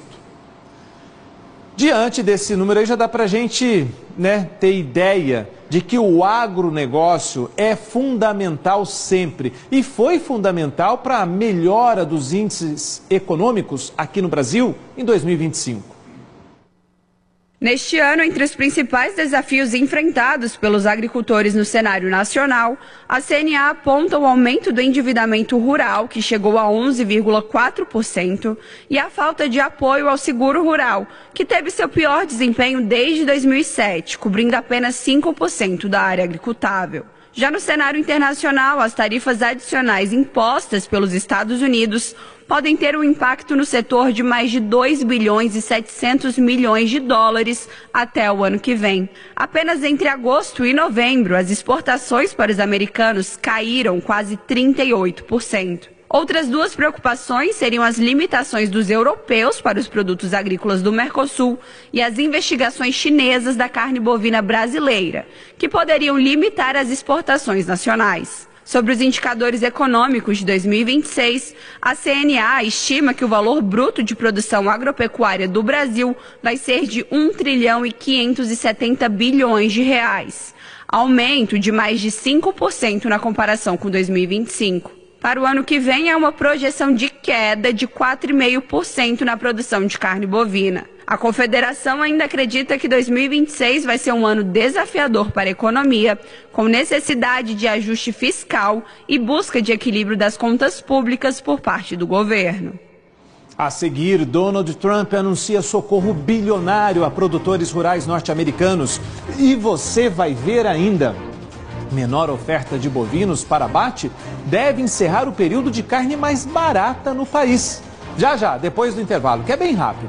Diante desse número aí já dá para a gente, ter ideia de que o agronegócio é fundamental sempre e foi fundamental para a melhora dos índices econômicos aqui no Brasil em 2025. Neste ano, entre os principais desafios enfrentados pelos agricultores no cenário nacional, a CNA aponta o aumento do endividamento rural, que chegou a 11,4%, e a falta de apoio ao seguro rural, que teve seu pior desempenho desde 2007, cobrindo apenas 5% da área agricultável. Já no cenário internacional, as tarifas adicionais impostas pelos Estados Unidos podem ter um impacto no setor de mais de 2 bilhões e 700 milhões de dólares até o ano que vem. Apenas entre agosto e novembro, as exportações para os americanos caíram quase 38%. Outras duas preocupações seriam as limitações dos europeus para os produtos agrícolas do Mercosul e as investigações chinesas da carne bovina brasileira, que poderiam limitar as exportações nacionais. Sobre os indicadores econômicos de 2026, a CNA estima que o valor bruto de produção agropecuária do Brasil vai ser de 1 trilhão e 570 bilhões de reais, aumento de mais de 5% na comparação com 2025. Para o ano que vem, há uma projeção de queda de 4,5% na produção de carne bovina. A Confederação ainda acredita que 2026 vai ser um ano desafiador para a economia, com necessidade de ajuste fiscal e busca de equilíbrio das contas públicas por parte do governo. A seguir, Donald Trump anuncia socorro bilionário a produtores rurais norte-americanos. E você vai ver ainda. Menor oferta de bovinos para abate deve encerrar o período de carne mais barata no país. Já, depois do intervalo, que é bem rápido.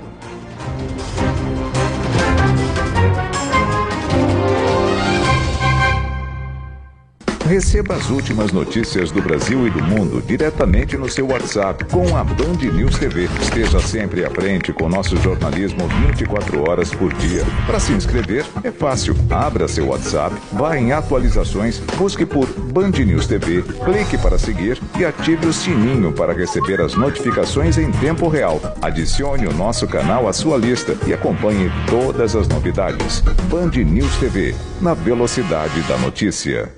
Receba as últimas notícias do Brasil e do mundo diretamente no seu WhatsApp com a Band News TV. Esteja sempre à frente com nosso jornalismo 24 horas por dia. Para se inscrever, é fácil. Abra seu WhatsApp, vá em atualizações, busque por Band News TV, clique para seguir e ative o sininho para receber as notificações em tempo real. Adicione o nosso canal à sua lista e acompanhe todas as novidades. Band News TV, na velocidade da notícia.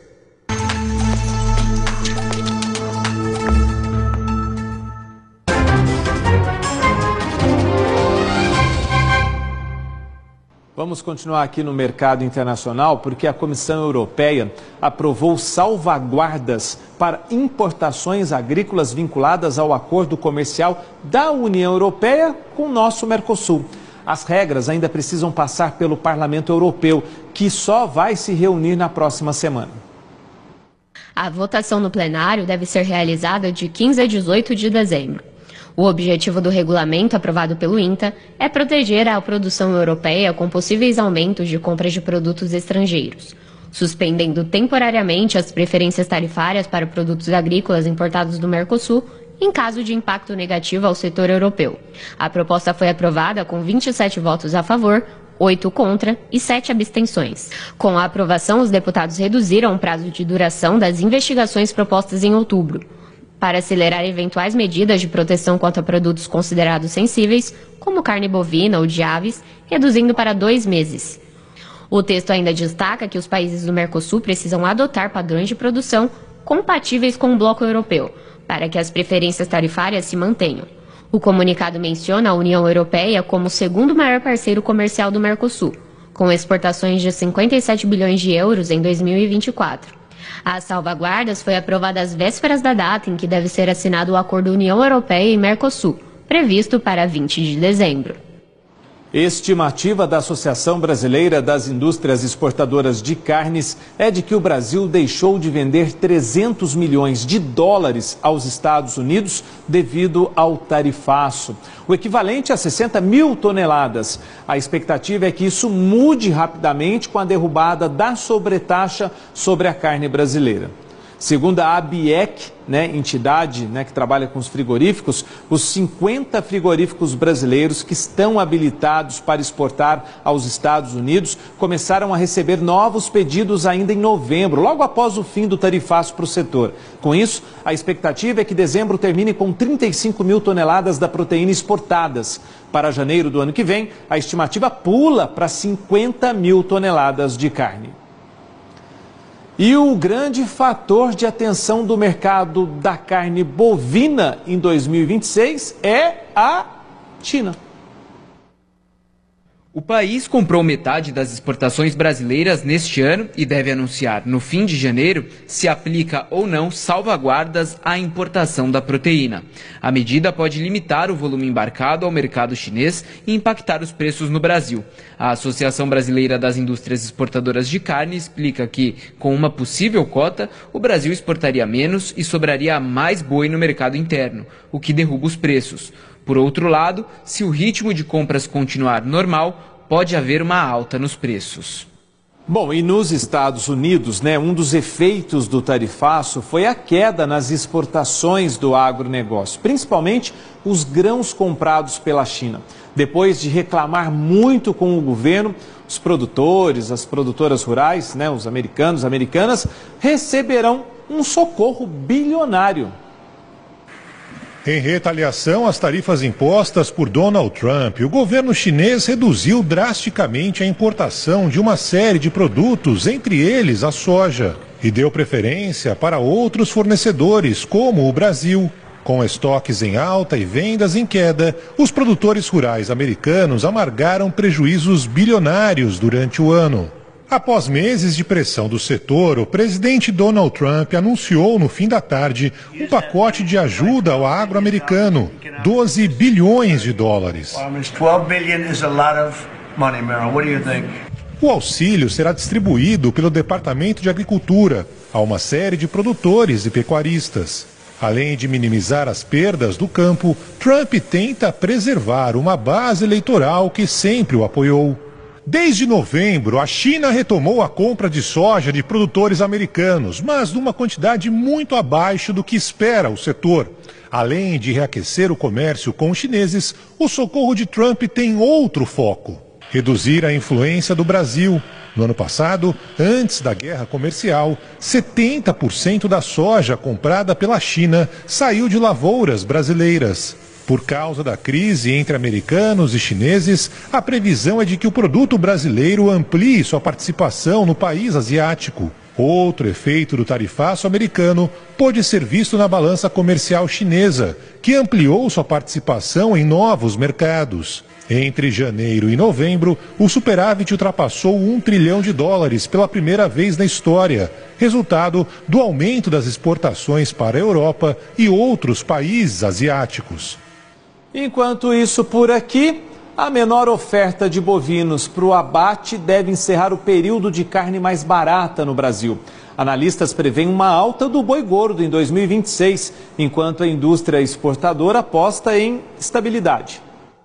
Vamos continuar aqui no mercado internacional porque a Comissão Europeia aprovou salvaguardas para importações agrícolas vinculadas ao acordo comercial da União Europeia com o nosso Mercosul. As regras ainda precisam passar pelo Parlamento Europeu, que só vai se reunir na próxima semana. A votação no plenário deve ser realizada de 15 a 18 de dezembro. O objetivo do regulamento aprovado pelo INTA é proteger a produção europeia com possíveis aumentos de compras de produtos estrangeiros, suspendendo temporariamente as preferências tarifárias para produtos agrícolas importados do Mercosul em caso de impacto negativo ao setor europeu. A proposta foi aprovada com 27 votos a favor, 8 contra e 7 abstenções. Com a aprovação, os deputados reduziram o prazo de duração das investigações propostas em outubro, para acelerar eventuais medidas de proteção contra produtos considerados sensíveis, como carne bovina ou de aves, reduzindo para 2 meses. O texto ainda destaca que os países do Mercosul precisam adotar padrões de produção compatíveis com o bloco europeu, para que as preferências tarifárias se mantenham. O comunicado menciona a União Europeia como o segundo maior parceiro comercial do Mercosul, com exportações de 57 bilhões de euros em 2024. As salvaguardas foi aprovada às vésperas da data em que deve ser assinado o Acordo União Europeia e Mercosul, previsto para 20 de dezembro. Estimativa da Associação Brasileira das Indústrias Exportadoras de Carnes é de que o Brasil deixou de vender 300 milhões de dólares aos Estados Unidos devido ao tarifaço, o equivalente a 60 mil toneladas. A expectativa é que isso mude rapidamente com a derrubada da sobretaxa sobre a carne brasileira. Segundo a ABIEC, entidade que trabalha com os frigoríficos, os 50 frigoríficos brasileiros que estão habilitados para exportar aos Estados Unidos começaram a receber novos pedidos ainda em novembro, logo após o fim do tarifaço para o setor. Com isso, a expectativa é que dezembro termine com 35 mil toneladas da proteína exportadas. Para janeiro do ano que vem, a estimativa pula para 50 mil toneladas de carne. E o grande fator de atenção do mercado da carne bovina em 2026 é a China. O país comprou metade das exportações brasileiras neste ano e deve anunciar no fim de janeiro se aplica ou não salvaguardas à importação da proteína. A medida pode limitar o volume embarcado ao mercado chinês e impactar os preços no Brasil. A Associação Brasileira das Indústrias Exportadoras de Carne explica que, com uma possível cota, o Brasil exportaria menos e sobraria mais boi no mercado interno, o que derruba os preços. Por outro lado, se o ritmo de compras continuar normal, pode haver uma alta nos preços. Bom, e nos Estados Unidos, um dos efeitos do tarifaço foi a queda nas exportações do agronegócio, principalmente os grãos comprados pela China. Depois de reclamar muito com o governo, os produtores, as produtoras rurais, os americanos, americanas, receberão um socorro bilionário. Em retaliação às tarifas impostas por Donald Trump, o governo chinês reduziu drasticamente a importação de uma série de produtos, entre eles a soja, e deu preferência para outros fornecedores, como o Brasil. Com estoques em alta e vendas em queda, os produtores rurais americanos amargaram prejuízos bilionários durante o ano. Após meses de pressão do setor, o presidente Donald Trump anunciou no fim da tarde um pacote de ajuda ao agro americano, 12 bilhões de dólares. O auxílio será distribuído pelo Departamento de Agricultura a uma série de produtores e pecuaristas. Além de minimizar as perdas do campo, Trump tenta preservar uma base eleitoral que sempre o apoiou. Desde novembro, a China retomou a compra de soja de produtores americanos, mas numa quantidade muito abaixo do que espera o setor. Além de reaquecer o comércio com os chineses, o socorro de Trump tem outro foco: reduzir a influência do Brasil. No ano passado, antes da guerra comercial, 70% da soja comprada pela China saiu de lavouras brasileiras. Por causa da crise entre americanos e chineses, a previsão é de que o produto brasileiro amplie sua participação no país asiático. Outro efeito do tarifaço americano pode ser visto na balança comercial chinesa, que ampliou sua participação em novos mercados. Entre janeiro e novembro, o superávit ultrapassou $1 trilhão pela primeira vez na história, resultado do aumento das exportações para a Europa e outros países asiáticos. Enquanto isso, por aqui, a menor oferta de bovinos para o abate deve encerrar o período de carne mais barata no Brasil. Analistas preveem uma alta do boi gordo em 2026, enquanto a indústria exportadora aposta em estabilidade.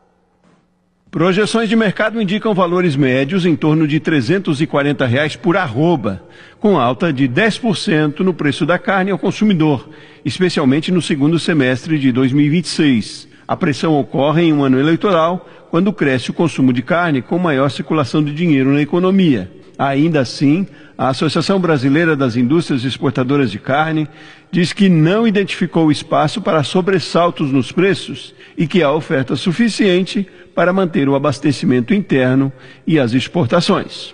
Projeções de mercado indicam valores médios em torno de R$ 340 por arroba, com alta de 10% no preço da carne ao consumidor, especialmente no segundo semestre de 2026. A pressão ocorre em um ano eleitoral, quando cresce o consumo de carne com maior circulação de dinheiro na economia. Ainda assim, a Associação Brasileira das Indústrias Exportadoras de Carne diz que não identificou espaço para sobressaltos nos preços e que há oferta suficiente para manter o abastecimento interno e as exportações.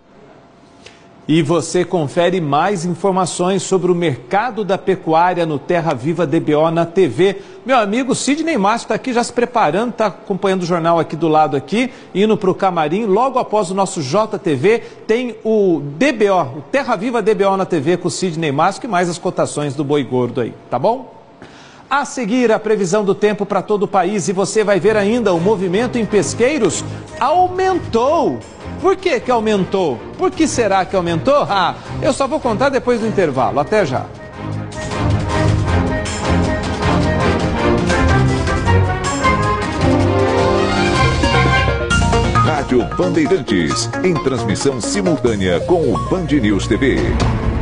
E você confere mais informações sobre o mercado da pecuária no Terra Viva DBO na TV. Meu amigo Sidney Márcio está aqui já se preparando, está acompanhando o jornal aqui do lado aqui, indo para o camarim. Logo após o nosso JTV, tem o DBO, o Terra Viva DBO na TV com o Sidney Márcio, e mais as cotações do boi gordo aí, tá bom? A seguir, a previsão do tempo para todo o país, e você vai ver ainda o movimento em pesqueiros aumentou. Por que que aumentou? Por que será que aumentou? Eu só vou contar depois do intervalo. Até já. Rádio Bandeirantes, em transmissão simultânea com o Band News TV.